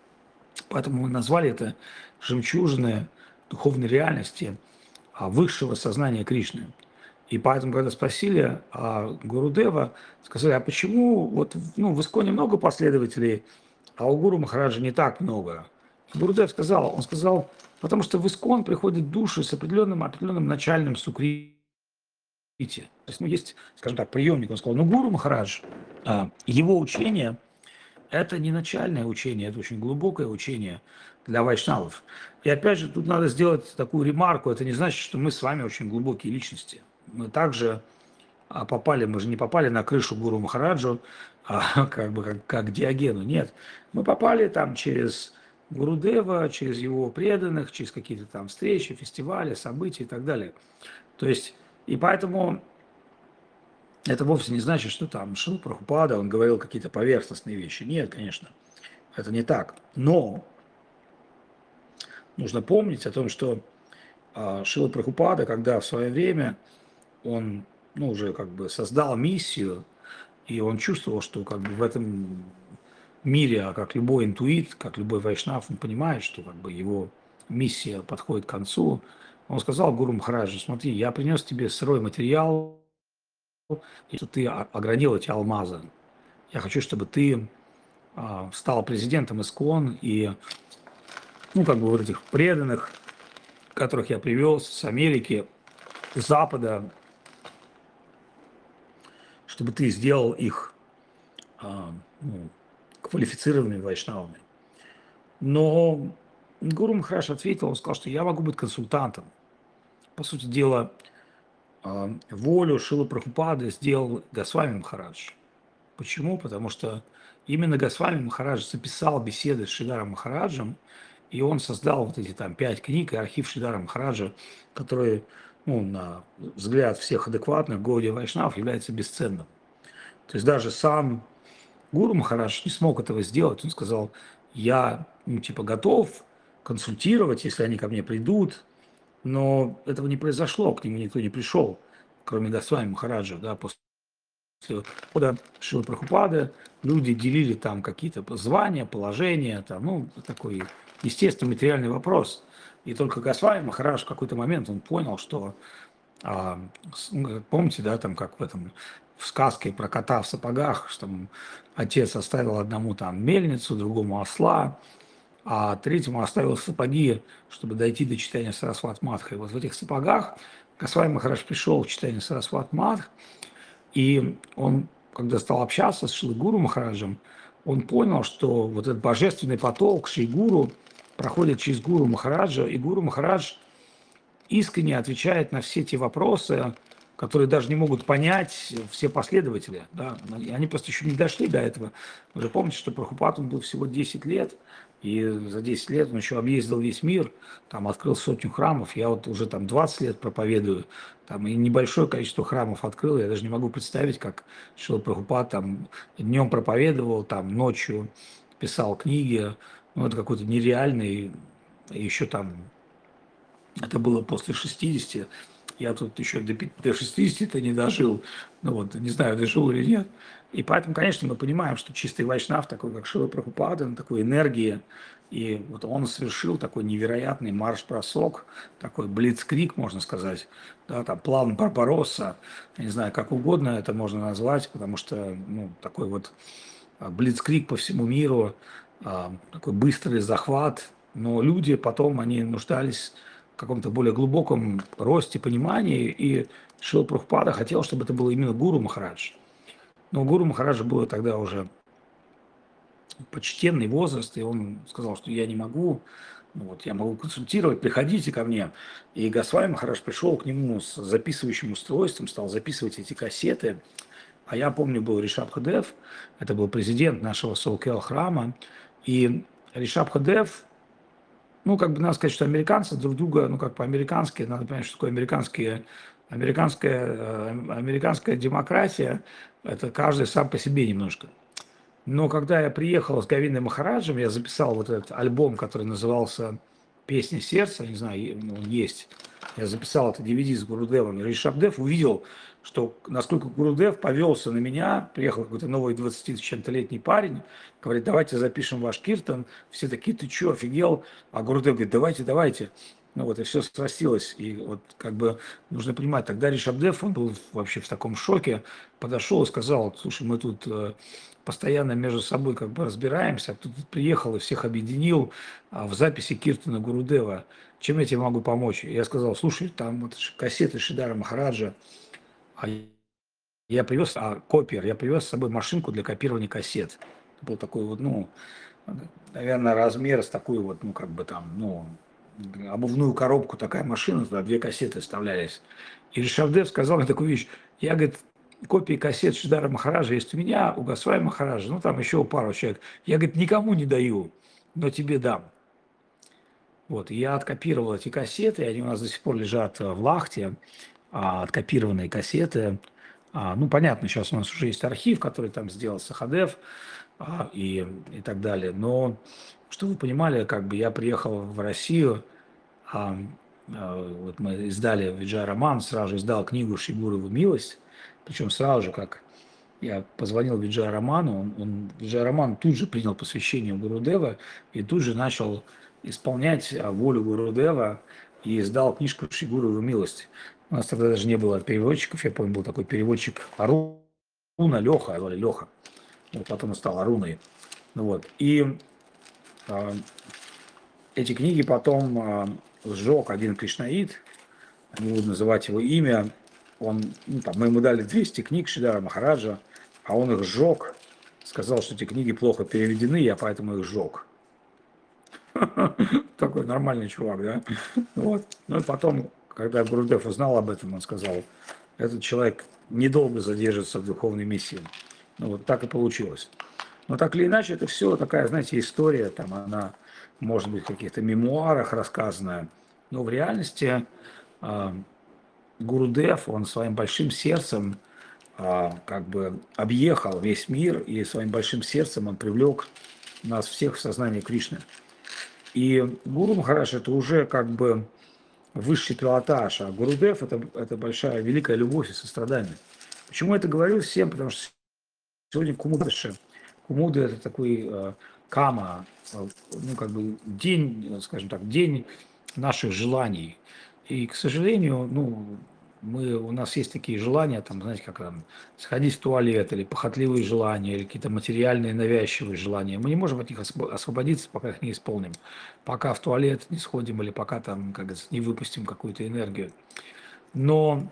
A: Поэтому мы назвали это жемчужины духовной реальности высшего сознания Кришны. И поэтому, когда спросили Гурудева, сказали, а почему вот, в Исконе много последователей, а у Гуру Махараджа не так много? Гурудев сказал, потому что в Искон приходят души с определенным начальным сукрити. То есть, есть, скажем так, приемник, он сказал, Гуру Махарадж, его учение – это не начальное учение, это очень глубокое учение для вайшнавов. И опять же, тут надо сделать такую ремарку, это не значит, что мы с вами очень глубокие личности. Мы также мы же не попали на крышу Гуру Махараджу, как Диогену, нет. Мы попали там через Гурудева, через его преданных, через какие-то там встречи, фестивали, события и так далее. То есть, и поэтому это вовсе не значит, что там Шрила Прабхупада, он говорил какие-то поверхностные вещи. Нет, конечно, это не так. Но нужно помнить о том, что Шрила Прабхупада, когда в свое время он уже создал миссию, и он чувствовал, что в этом мире, как любой интуит, как любой вайшнав, он понимает, что его миссия подходит к концу. Он сказал Гуру Махараджу, смотри, я принес тебе сырой материал, и ты огранил эти алмазы. Я хочу, чтобы ты стал президентом ИСКОН, и вот этих преданных, которых я привез с Америки, с Запада, чтобы ты сделал их квалифицированными вайшнавами. Но Гуру Махарадж ответил, он сказал, что я могу быть консультантом. По сути дела, волю Шрилы Прабхупады сделал Госвами Махарадж. Почему? Потому что именно Госвами Махарадж записал беседы с Шридаром Махараджем, и он создал вот эти 5 книг и архив Шридара Махараджа, который, на взгляд всех адекватных Гаудия Вайшнав является бесценным. То есть даже сам Гуру Махарадж не смог этого сделать. Он сказал, я готов консультировать, если они ко мне придут, но этого не произошло, к нему никто не пришел, кроме Госвами Махараджа. После ухода Шрилы Прабхупады люди делили там какие-то звания, положения, такой естественный материальный вопрос. И только Госвами Махарадж в какой-то момент он понял, что, помните, как в сказке про кота в сапогах, что отец оставил одному мельницу, другому осла, а третьему оставил сапоги, чтобы дойти до читания Сарасват Мадха. И вот в этих сапогах Госвами Махарадж пришел в читание Сарасват Мадх, и он, когда стал общаться с Шри Гуру Махараджем, он понял, что вот этот божественный поток Шри Гуру проходит через Гуру Махараджа, и Гуру Махарадж искренне отвечает на все те вопросы, которые даже не могут понять все последователи. И они просто еще не дошли до этого. Вы же помните, что Прабхупад, он был всего 10 лет, и за 10 лет он еще объездил весь мир, открыл 100 храмов. Я уже 20 лет проповедую, и небольшое количество храмов открыл. Я даже не могу представить, как Шрила Прабхупад днем проповедовал, ночью писал книги. Это какой-то нереальный, еще это было после 60. Я тут еще до 60-то не дожил. Не знаю, дожил или нет. И поэтому, конечно, мы понимаем, что чистый вайшнав, такой как Шрила Прабхупада, такой энергии, и вот он совершил такой невероятный марш-бросок, такой блицкриг, можно сказать, план Барбаросса, я не знаю, как угодно это можно назвать, потому что, такой вот блицкриг по всему миру, такой быстрый захват, но люди потом, они нуждались в каком-то более глубоком росте понимании, и Шрила Прабхупада хотел, чтобы это было именно Гуру Махарадж. Но у Гуру Махараджа было тогда уже почтенный возраст, и он сказал, что я не могу, я могу консультировать, приходите ко мне. И Госвами Махарадж пришел к нему с записывающим устройством, стал записывать эти кассеты. А я помню, был Ришабха-дев, это был президент нашего Солкел храма, и Ришабха-дев, надо сказать, что американцы друг друга, по-американски, надо понять, что такое американская демократия, это каждый сам по себе немножко. Но когда я приехал с Говиндой Махараджем, я записал вот этот альбом, который назывался «Песня сердца», не знаю, он есть. Я записал это DVD с Гурудевом. Ришабдев увидел, что насколько Гурудев повелся на меня, приехал какой-то новый 20 с чем-то летний парень, говорит, давайте запишем ваш киртан, все такие, ты что, офигел? А Гурудев говорит, давайте, давайте. Ну вот, и все срастилось. И вот как бы нужно понимать, тогда Ришабдев, он был вообще в таком шоке, подошел и сказал, слушай, мы тут постоянно между собой как бы разбираемся, а тут приехал и всех объединил в записи киртана Гурудева. Чем я тебе могу помочь? Я сказал, слушай, там вот кассеты Шидара Махараджа, а я привез, копир, я привез с собой машинку для копирования кассет. Это был такой вот, ну, наверное, размер с такой вот, ну, как бы там, ну, обувную коробку, такая машина, туда 2 кассеты вставлялись. И Ришабдев сказал мне такую вещь, я, говорит, копии кассет Шидара Махараджа есть у меня, у Госвами Махараджа, ну, там еще у пару человек. Я, говорит, никому не даю, но тебе дам. Вот, я откопировал эти кассеты, они у нас до сих пор лежат в Лахте, откопированные кассеты. Ну, понятно, сейчас у нас уже есть архив, который там сделал Сахадев и так далее. Но, чтобы вы понимали, как бы я приехал в Россию, вот мы издали Виджай Роман, сразу же издал книгу «Шигурову милость», причем сразу же, как я позвонил Виджай Роману, Виджай Роман тут же принял посвящение Гурудева и тут же начал исполнять волю Гурудева и издал книжку «Шигурову милость». У нас тогда даже не было переводчиков, я помню, был такой переводчик Аруна, Леха, его Леха, вот потом он стал Аруной. Ну вот. И эти книги потом сжег один кришнаит, не буду называть его имя, он, ну, там, мы ему дали 200 книг Шидара Махараджа, а он их сжег, сказал, что эти книги плохо переведены, я поэтому их сжег. Такой нормальный чувак, да? Вот. Ну и потом, когда Гурудев узнал об этом, он сказал, этот человек недолго задержится в духовной миссии. Ну вот так и получилось. Но так или иначе, это все такая, знаете, история, там она может быть в каких-то мемуарах рассказанная, но в реальности Гурудев, он своим большим сердцем как бы объехал весь мир, и своим большим сердцем он привлек нас всех в сознание Кришны. И Гуру Махарадж это уже как бы высший пилотаж, а Гурудев это большая, великая любовь и сострадание. Почему я это говорю всем? Потому что сегодня Кумуда это такой кама, ну как бы день, скажем так, день наших желаний. И, к сожалению, ну, у нас есть такие желания, там, знаете, как там, сходить в туалет, или похотливые желания, или какие-то материальные навязчивые желания. Мы не можем от них освободиться, пока их не исполним. Пока в туалет не сходим, или пока там, как говорится, не выпустим какую-то энергию. Но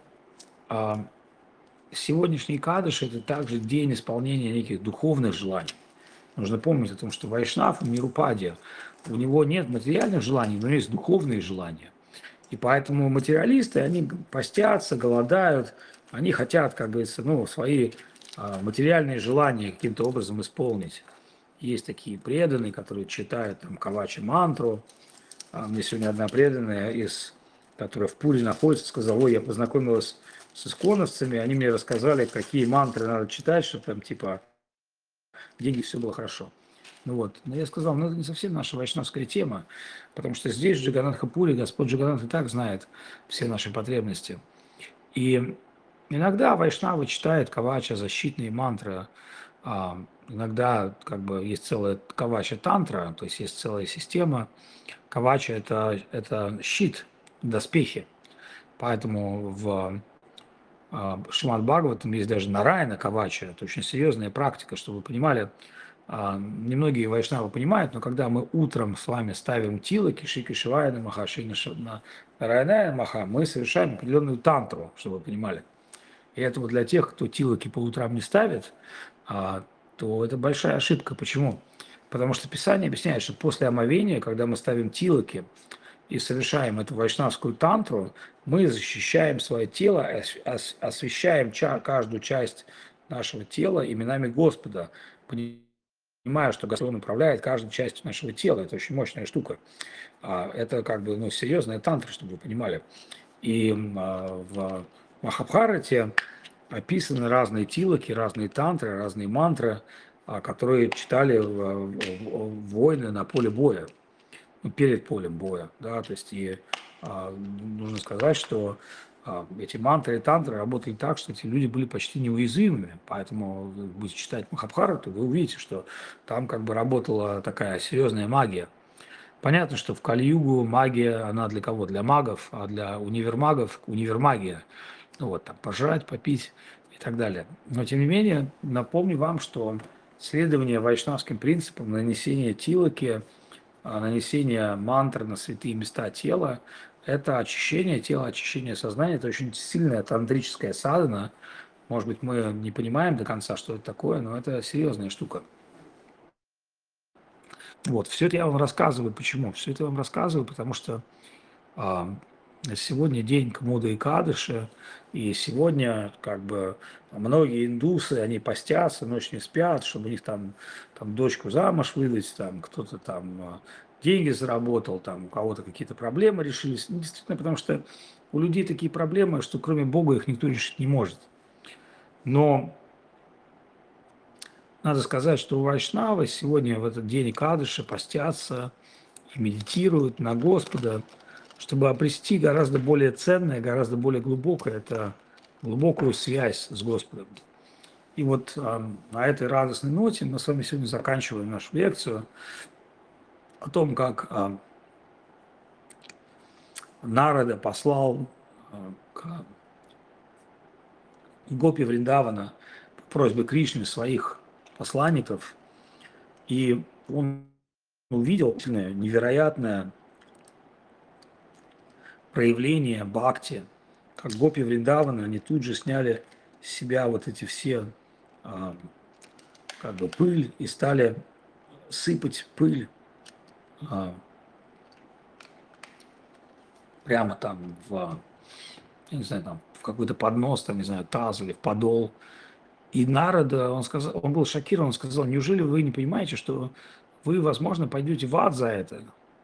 A: сегодняшний Кадыш – это также день исполнения неких духовных желаний. Нужно помнить о том, что Вайшнав, Нирупадия, у него нет материальных желаний, но есть духовные желания. И поэтому материалисты, они постятся, голодают, они хотят, как говорится, ну, свои материальные желания каким-то образом исполнить. Есть такие преданные, которые читают там Кавачи мантру. Мне сегодня одна преданная, которая в Пуре находится, сказала, ой, я познакомилась с исконовцами, они мне рассказали, какие мантры надо читать, чтобы там типа деньги все было хорошо. Ну вот. Но я сказал, ну это не совсем наша вайшнавская тема, потому что здесь, в Джаганатха-Пуре, Господь Джаганат и так знает все наши потребности. И иногда вайшнавы читают кавача, защитные мантры, иногда как бы есть целая кавача-тантра, то есть есть целая система. Кавача это щит, доспехи. Поэтому в Шримад Бхагаватам есть даже Нараяна Кавача, это очень серьезная практика, чтобы вы понимали. Немногие вайшнавы понимают, но когда мы утром с вами ставим тилаки, Шри Кешавая Намаха, Шри Нараяна Намаха, мы совершаем определенную тантру, чтобы вы понимали. И это вот для тех, кто тилаки по утрам не ставит, то это большая ошибка. Почему? Потому что Писание объясняет, что после омовения, когда мы ставим тилаки и совершаем эту вайшнавскую тантру, мы защищаем свое тело, освещаем каждую часть нашего тела именами Господа, понимая, что Господь управляет каждой частью нашего тела. Это очень мощная штука. Это как бы серьезная тантра, чтобы вы понимали. И в Махабхарате описаны разные тилаки, разные тантры, разные мантры, которые читали воины на поле боя, перед полем боя. Да? То есть и нужно сказать, что эти мантры и тантры работали так, что эти люди были почти неуязвимыми. Поэтому вы будете читать Махабхарату, вы увидите, что там как бы работала такая серьезная магия. Понятно, что в Кали-югу магия, она для кого? Для магов, а для универмагов универмагия. Ну вот, там, пожрать, попить и так далее. Но, тем не менее, напомню вам, что следование вайшнавским принципам, нанесение тилоки, нанесение мантр на святые места тела – это очищение тела, очищение сознания. Это очень сильная тантрическая садхана. Может быть, мы не понимаем до конца, что это такое, но это серьезная штука. Вот, все это я вам рассказываю. Почему? Все это я вам рассказываю, потому что сегодня день Кмуда и Кадыша, и сегодня как бы многие индусы, они постятся, ночь не спят, чтобы у них там дочку замуж выдать, там кто-то там деньги заработал, там у кого-то какие-то проблемы решились. Ну, действительно, потому что у людей такие проблемы, что кроме Бога их никто решить не может. Но надо сказать, что у вайшнавы сегодня в этот день Кадыша постятся и медитируют на Господа, чтобы обрести гораздо более ценное, гораздо более глубокое, это глубокую связь с Господом. И вот на этой радостной ноте мы с вами сегодня заканчиваем нашу лекцию о том, как Нарада послал к Гопи Вриндавана по просьбе Кришны своих посланников, и он увидел невероятное проявление бхакти, как Гопи Вриндавана, они тут же сняли с себя вот эти все как бы пыль и стали сыпать пыль прямо там я не знаю, там в какой-то поднос, там, не знаю, таз или в подол. И Нарада, он сказал, он был шокирован, он сказал: неужели вы не понимаете, что вы, возможно, пойдете в ад за это?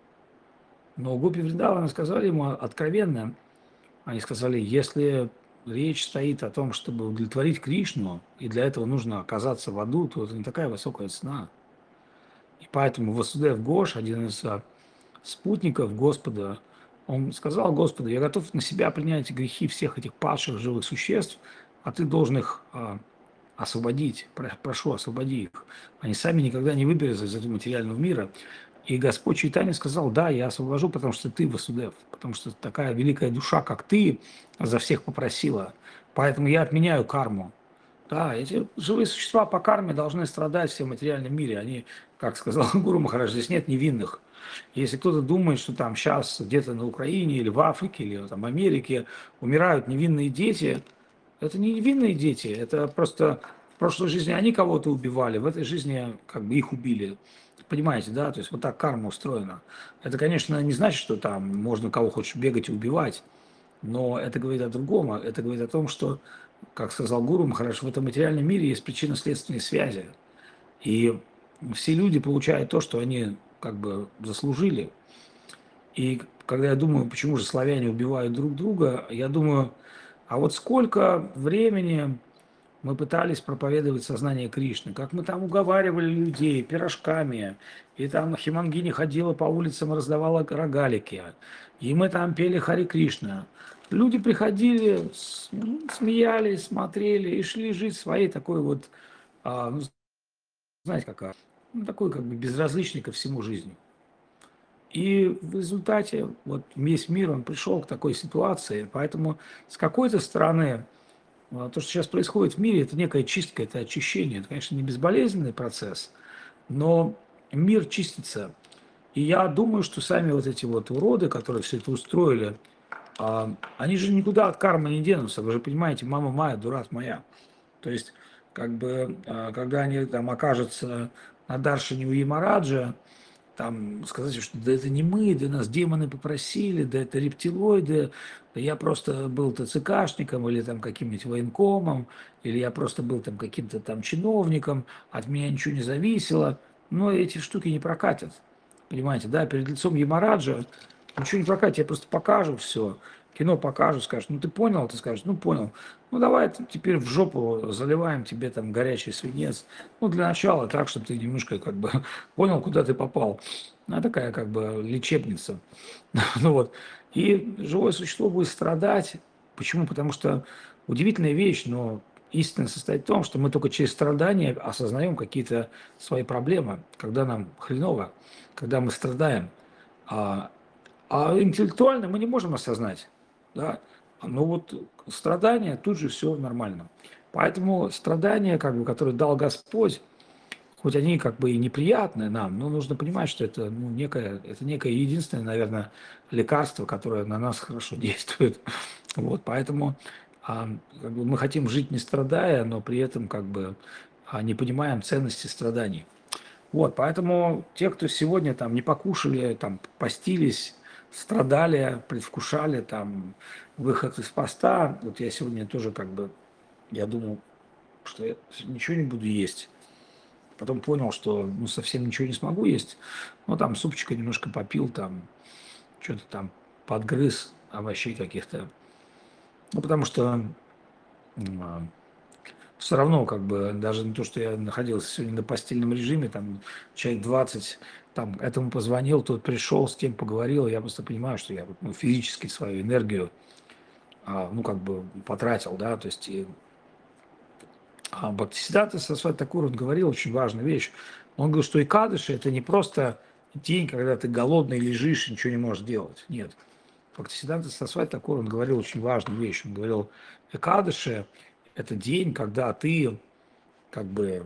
A: Но Гопи Вриндавана сказали ему откровенно, они сказали: если речь стоит о том, чтобы удовлетворить Кришну, и для этого нужно оказаться в аду, то это не такая высокая цена. И поэтому Васудев Гош, один из спутников Господа, он сказал Господу: я готов на себя принять грехи всех этих падших живых существ, а ты должен их освободить, прошу, освободи их. Они сами никогда не выберутся из этого материального мира. И Господь Чайтанья сказал: да, я освобожу, потому что ты Васудев, потому что такая великая душа, как ты, за всех попросила. Поэтому я отменяю карму. Да, эти живые существа по карме должны страдать в материальном мире. Они, как сказал Гуру Махарадж, здесь нет невинных. Если кто-то думает, что там сейчас где-то на Украине или в Африке или там в Америке умирают невинные дети, это не невинные дети, это просто в прошлой жизни они кого-то убивали, в этой жизни как бы их убили. Понимаете, да? То есть вот так карма устроена. Это, конечно, не значит, что там можно кого хочешь бегать и убивать, но это говорит о другом. Это говорит о том, что, как сказал Гуру Махарадж, в этом материальном мире есть причинно-следственные связи. И все люди получают то, что они как бы заслужили. И когда я думаю, почему же славяне убивают друг друга, я думаю, а вот сколько времени мы пытались проповедовать сознание Кришны, как мы там уговаривали людей пирожками, и там Химангини ходила по улицам и раздавала рогалики, и мы там пели Хари Кришна. Люди приходили, смеялись, смотрели и шли жить своей такой вот, ну, знаете, какая, ну, такой как бы безразличный ко всему жизни. И в результате вот весь мир, он пришел к такой ситуации, поэтому с какой-то стороны то, что сейчас происходит в мире, это некая чистка, это очищение. Это, конечно, не безболезненный процесс, но мир чистится. И я думаю, что сами вот эти вот уроды, которые все это устроили, они же никуда от кармы не денутся. Вы же понимаете, мама моя, дурак моя. То есть, как бы, когда они там окажутся на Даршине у Ямараджа, там сказать, что да это не мы, да нас демоны попросили, да это рептилоиды, да я просто был ТЦКшником или там каким-нибудь военкомом, или я просто был там каким-то там чиновником, от меня ничего не зависело. Но эти штуки не прокатят. Понимаете, да, перед лицом Ямараджа ничего не прокатит, я просто покажу все. Кино покажу, скажешь: ну ты понял? Ты скажешь: ну понял. Ну давай теперь в жопу заливаем тебе там горячий свинец. Ну для начала так, чтобы ты немножко как бы понял, куда ты попал. Она такая как бы лечебница. Ну вот. И живое существо будет страдать, Почему? Потому что удивительная вещь, но истина состоит в том, что мы только через страдания осознаем какие-то свои проблемы, когда нам хреново, когда мы страдаем. А, а интеллектуально мы не можем осознать. Да? Но вот страдания, тут же все нормально. Поэтому страдания, как бы, которые дал Господь, хоть они как бы и неприятные нам, но нужно понимать, что это, ну, некое единственное, наверное, лекарство, которое на нас хорошо действует. Вот, поэтому как бы мы хотим жить не страдая, но при этом как бы не понимаем ценности страданий. Вот, поэтому те, кто сегодня там не покушали, там постились, страдали, предвкушали там выход из поста, вот я сегодня тоже как бы, я думал, что я ничего не буду есть. Потом понял, что ну, совсем ничего не смогу есть. Ну, там супчика немножко попил, там что-то там подгрыз овощей каких-то. Ну, потому что все равно, как бы, даже не то, что я находился сегодня на постельном режиме, там, человек 20, там, этому позвонил, тот пришел, с тем поговорил, я просто понимаю, что я ну, физически свою энергию, ну, как бы, потратил, да, то есть, Бхактисиддханта Сарасвати Такур, он говорил очень важную вещь. Он говорил, что Экадыши – это не просто день, когда ты голодный лежишь и ничего не можешь делать. Нет. Бхактисиддханта Сарасвати Такур, он говорил очень важную вещь. Он говорил, Экадыши – это день, когда ты как бы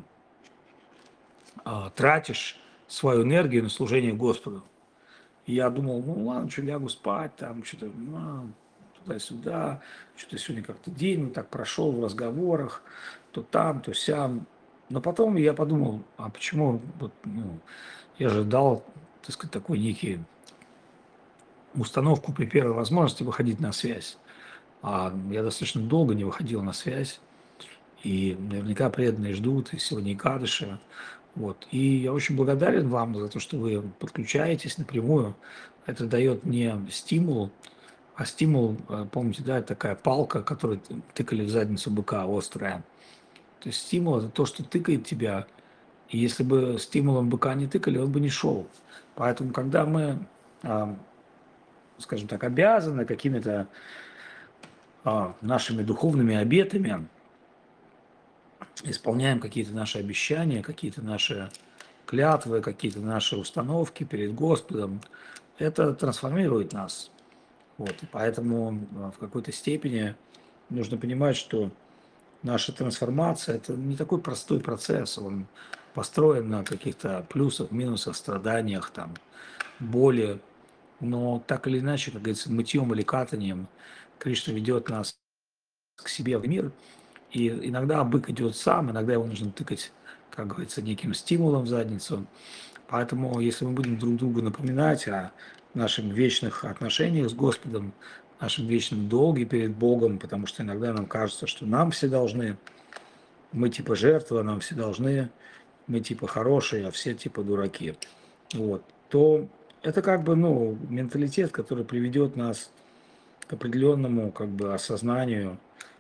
A: тратишь свою энергию на служение Господу. И я думал, ну ладно, что лягу спать, там что-то туда-сюда, что-то сегодня как-то день ну, так прошел в разговорах, то там, то сям. Но потом я подумал, а почему, вот, ну, я же дал, так сказать, такой некий установку при первой возможности выходить на связь. А я достаточно долго не выходил на связь, и наверняка преданные ждут, и сегодня и кадыши. Вот. И я очень благодарен вам за то, что вы подключаетесь напрямую. Это дает мне стимул. А стимул, помните, да, это такая палка, которую тыкали в задницу быка, острая. То есть стимул – это то, что тыкает тебя. И если бы стимулом быка не тыкали, он бы не шел. Поэтому, когда мы, скажем так, обязаны какими-то нашими духовными обетами, исполняем какие-то наши обещания, какие-то наши клятвы, какие-то наши установки перед Господом, это трансформирует нас. Вот. И поэтому в какой-то степени нужно понимать, что наша трансформация – это не такой простой процесс, он построен на каких-то плюсах, минусах, страданиях, там, боли, но так или иначе, как говорится, мытьем или катанием Кришна ведет нас к себе в мир, и иногда бык идет сам, иногда его нужно тыкать, как говорится, неким стимулом в задницу. Поэтому, если мы будем друг другу напоминать о наших вечных отношениях с Господом, нашем вечном долге перед Богом, потому что иногда нам кажется, что нам все должны, мы типа жертва, нам все должны, мы типа хорошие, а все типа дураки. Вот. То это как бы, ну, менталитет, который приведет нас к определенному как бы осознанию,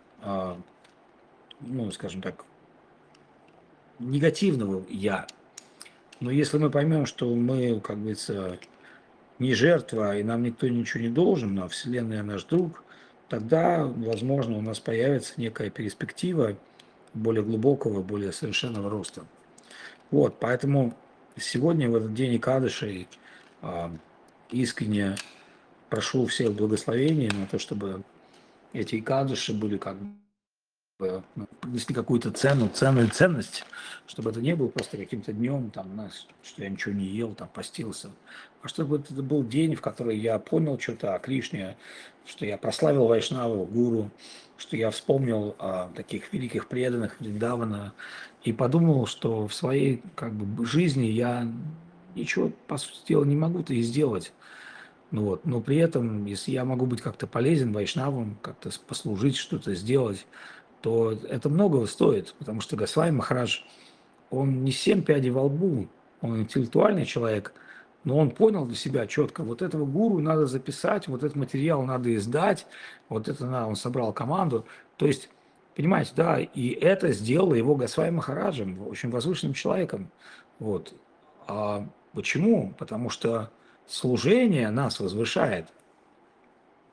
A: ну, скажем так, негативного «я». Но если мы поймем, что мы, как говорится, не жертва, и нам никто ничего не должен, а Вселенная наш друг, тогда, возможно, у нас появится некая перспектива более глубокого, более совершенного роста. Вот, поэтому сегодня, в этот день Икадыши, искренне прошу всех благословений на то, чтобы эти Икадыши были как бы принесли какую-то ценную ценность, чтобы это не был просто каким-то днем, там, что я ничего не ел, там, постился, а чтобы это был день, в который я понял что-то о Кришне, что я прославил Вайшнаву, гуру, что я вспомнил о таких великих преданных Вриндавана и подумал, что в своей как бы жизни я ничего, по сути дела, не могу-то и сделать. Ну вот. Но при этом, если я могу быть как-то полезен вайшнавам, как-то послужить, что-то сделать, то это многого стоит, потому что Госвами Махарадж, он не 7 пядей во лбу, он интеллектуальный человек, но он понял для себя четко, вот этого гуру надо записать, вот этот материал надо издать, вот это надо, он собрал команду. То есть, понимаете, да, и это сделало его Госвами Махараджем, очень возвышенным человеком. Вот. А почему? Потому что служение нас возвышает.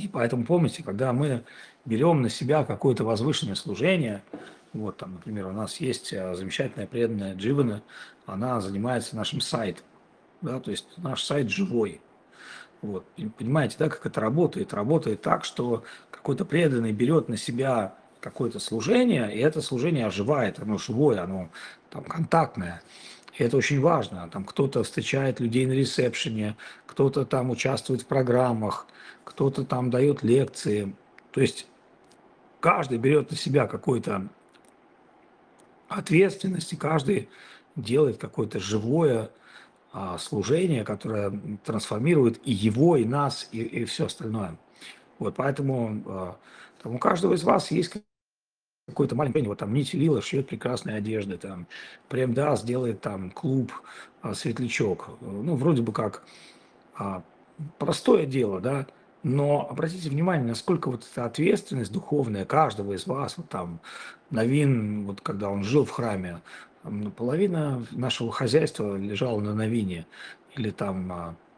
A: И поэтому помните, когда мы берем на себя какое-то возвышенное служение, вот там, например, у нас есть замечательная преданная Дживана, она занимается нашим сайтом, да, то есть наш сайт живой. Вот, понимаете, да, как это работает? Работает так, что какой-то преданный берет на себя какое-то служение, и это служение оживает, оно живое, оно там контактное. И это очень важно. Там кто-то встречает людей на ресепшене, кто-то там участвует в программах, кто-то там дает лекции. То есть каждый берет на себя какую-то ответственность, и каждый делает какое-то живое служение, которое трансформирует и его, и нас, и все остальное. Вот поэтому там у каждого из вас есть какой-то маленький, вот там Нити Лила шьет прекрасные одежды, там Премдас делает там клуб «Светлячок». Ну, вроде бы как а, простое дело, да, но обратите внимание, насколько вот эта ответственность духовная каждого из вас, вот там Новин, вот когда он жил в храме, половина нашего хозяйства лежала на Новине, или там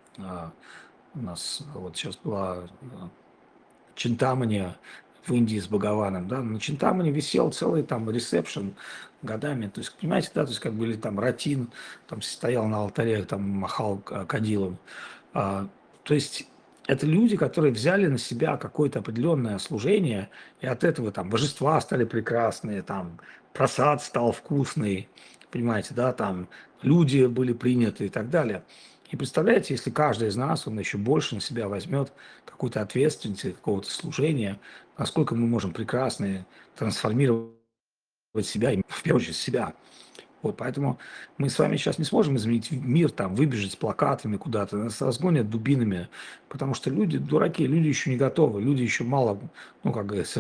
A: у нас вот сейчас была Чинтамани в Индии с Бхагаваном, да, на Чинтамани висел целый там ресепшн годами, то есть, понимаете, да, то есть, как были там Ратин, там стоял на алтаре, там махал кадилом, а, то есть, это люди, которые взяли на себя какое-то определенное служение, и от этого там божества стали прекрасные, там просад стал вкусный, понимаете, да, там люди были приняты и так далее. И представляете, если каждый из нас, он еще больше на себя возьмет какую-то ответственность, какого-то служения, насколько мы можем прекрасно трансформировать себя, и в первую очередь себя. Вот, поэтому мы с вами сейчас не сможем изменить мир, там, выбежать с плакатами куда-то, нас разгонят дубинами, потому что люди дураки, люди еще не готовы, люди еще мало, ну, как говорится,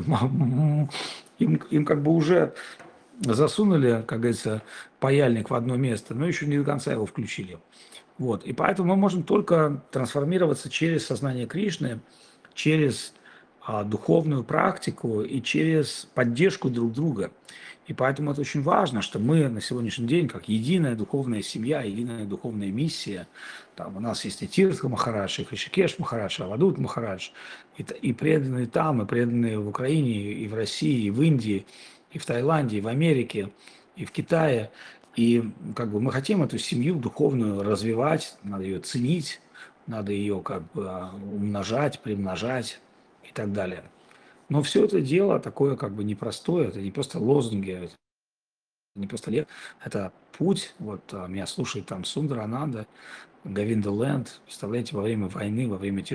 A: им как бы уже засунули, как говорится, паяльник в одно место, но еще не до конца его включили. Вот. И поэтому мы можем только трансформироваться через сознание Кришны, через духовную практику и через поддержку друг друга. И поэтому это очень важно, что мы на сегодняшний день, как единая духовная семья, единая духовная миссия, там у нас есть и Тиртха Махарадж, и Хришикеш Махарадж, Авадут Махарадж, и преданные там, и преданные в Украине, и в России, и в Индии, и в Таиланде, и в Америке, и в Китае. И как бы мы хотим эту семью духовную развивать, надо ее ценить, надо ее как бы умножать, примножать и так далее. Но все это дело такое как бы непростое, это не просто лозунги, это не просто это путь. Вот меня слушает там Сундара Ананда, Говинда Ленд. Представляете, во время войны, во время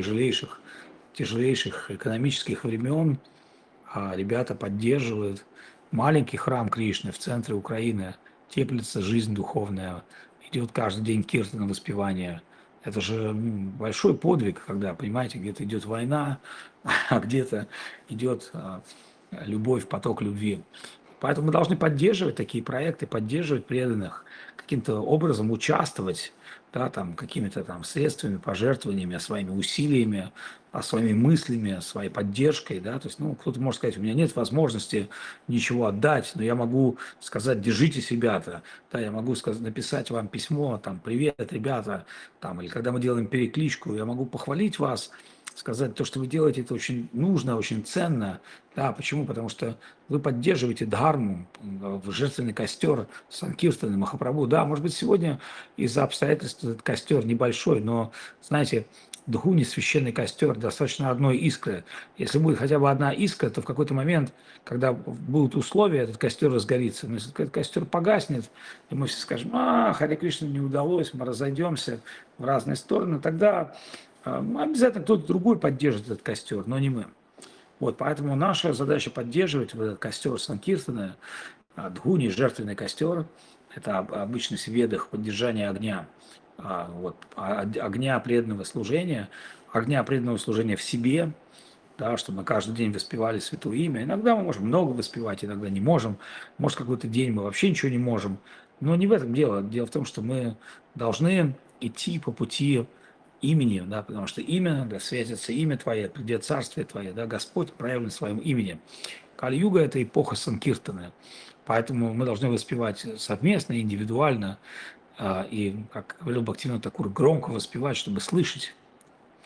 A: тяжелейших экономических времен ребята поддерживают маленький храм Кришны в центре Украины, теплится жизнь духовная, идет каждый день киртана воспевания. Это же большой подвиг, когда, понимаете, где-то идет война, а где-то идет любовь, поток любви. Поэтому мы должны поддерживать такие проекты, поддерживать преданных, каким-то образом участвовать, да, там, какими-то там средствами, пожертвованиями, своими усилиями, своими мыслями, своей поддержкой, да, то есть, ну, кто-то может сказать, у меня нет возможности ничего отдать, но я могу сказать, держите, ребята, да, я могу сказать, написать вам письмо, там, привет, ребята, там, или когда мы делаем перекличку, я могу похвалить вас, сказать, то, что вы делаете, это очень нужно, очень ценно, да, почему? Потому что вы поддерживаете дхарму, жертвенный костер Санкиртаны, Махапрабху. Да, может быть, сегодня из-за обстоятельств этот костер небольшой, но, знаете, Дхуни священный костер, достаточно одной искры. Если будет хотя бы одна искра, то в какой-то момент, когда будут условия, этот костер разгорится. Но если этот костер погаснет, и мы все скажем, Харе Кришна не удалось, мы разойдемся в разные стороны, тогда обязательно кто-то другой поддержит этот костер, но не мы. Вот, поэтому наша задача поддерживать вот этот костер Санкиртана, Дхуни, жертвенный костер. Это обычно в ведах поддержание огня, огня преданного служения, в себе, да, чтобы мы каждый день воспевали Святое Имя. Иногда мы можем много воспевать, иногда не можем. Может, какой-то день мы вообще ничего не можем. Но не в этом дело. Дело в том, что мы должны идти по пути имени, да, потому что имя, да, светится имя Твое, придет царствие Твое, да, Господь проявлен своим именем. Кали-юга – это эпоха Санкиртаны, поэтому мы должны воспевать совместно, индивидуально, и, как говорил Бхактивинода Такур, громко воспевать, чтобы слышать.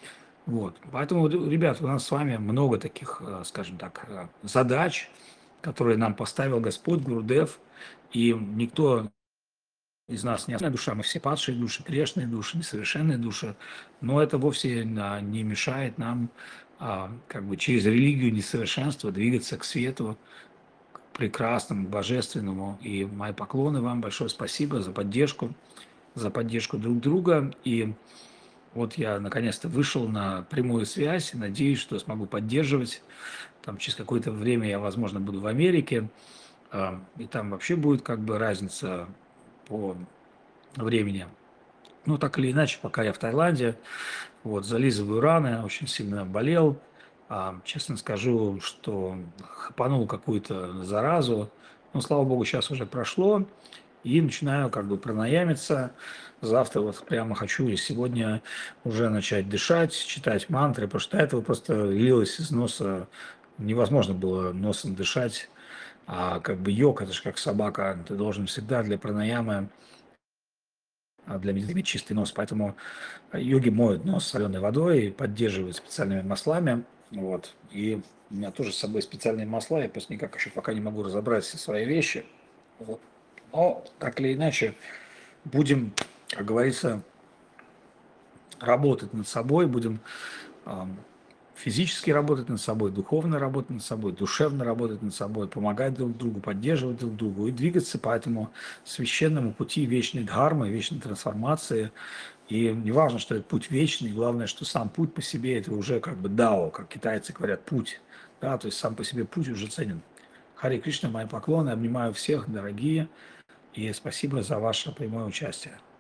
A: Вот. Поэтому, ребят, у нас с вами много таких, скажем так, задач, которые нам поставил Господь, Гурдев, и никто из нас не основная душа, мы все падшие души, грешные души, несовершенные души, но это вовсе не мешает нам как бы через религию несовершенства двигаться к свету, к прекрасному, божественному. И мои поклоны вам, большое спасибо за поддержку друг друга. И вот я наконец-то вышел на прямую связь, надеюсь, что смогу поддерживать. Там через какое-то время я, возможно, буду в Америке, и там вообще будет как бы разница по времени. Ну, так или иначе, пока я в Таиланде, вот, зализываю раны, очень сильно болел. Честно скажу, что хапанул какую-то заразу. Но, слава богу, сейчас уже прошло. И начинаю как бы пранаямиться. Завтра вот прямо хочу и сегодня уже начать дышать, читать мантры, потому что до этого просто лилось из носа. Невозможно было носом дышать. А как бы йог, это же как собака. Ты должен всегда для пранаямы, для медитации иметь чистый нос. Поэтому йоги моют нос соленой водой и поддерживают специальными маслами. Вот. И у меня тоже с собой специальные масла. Я просто никак еще пока не могу разобрать все свои вещи. Вот. Но так или иначе будем, как говорится, работать над собой, будем физически работать над собой, духовно работать над собой, душевно работать над собой, помогать друг другу, поддерживать друг друга и двигаться по этому священному пути вечной дхармы, вечной трансформации. И не важно, что это путь вечный, главное, что сам путь по себе это уже как бы дао, как китайцы говорят, путь. Да, то есть сам по себе путь уже ценен. Харе Кришна, мои поклоны, обнимаю всех, дорогие, и спасибо за ваше прямое участие.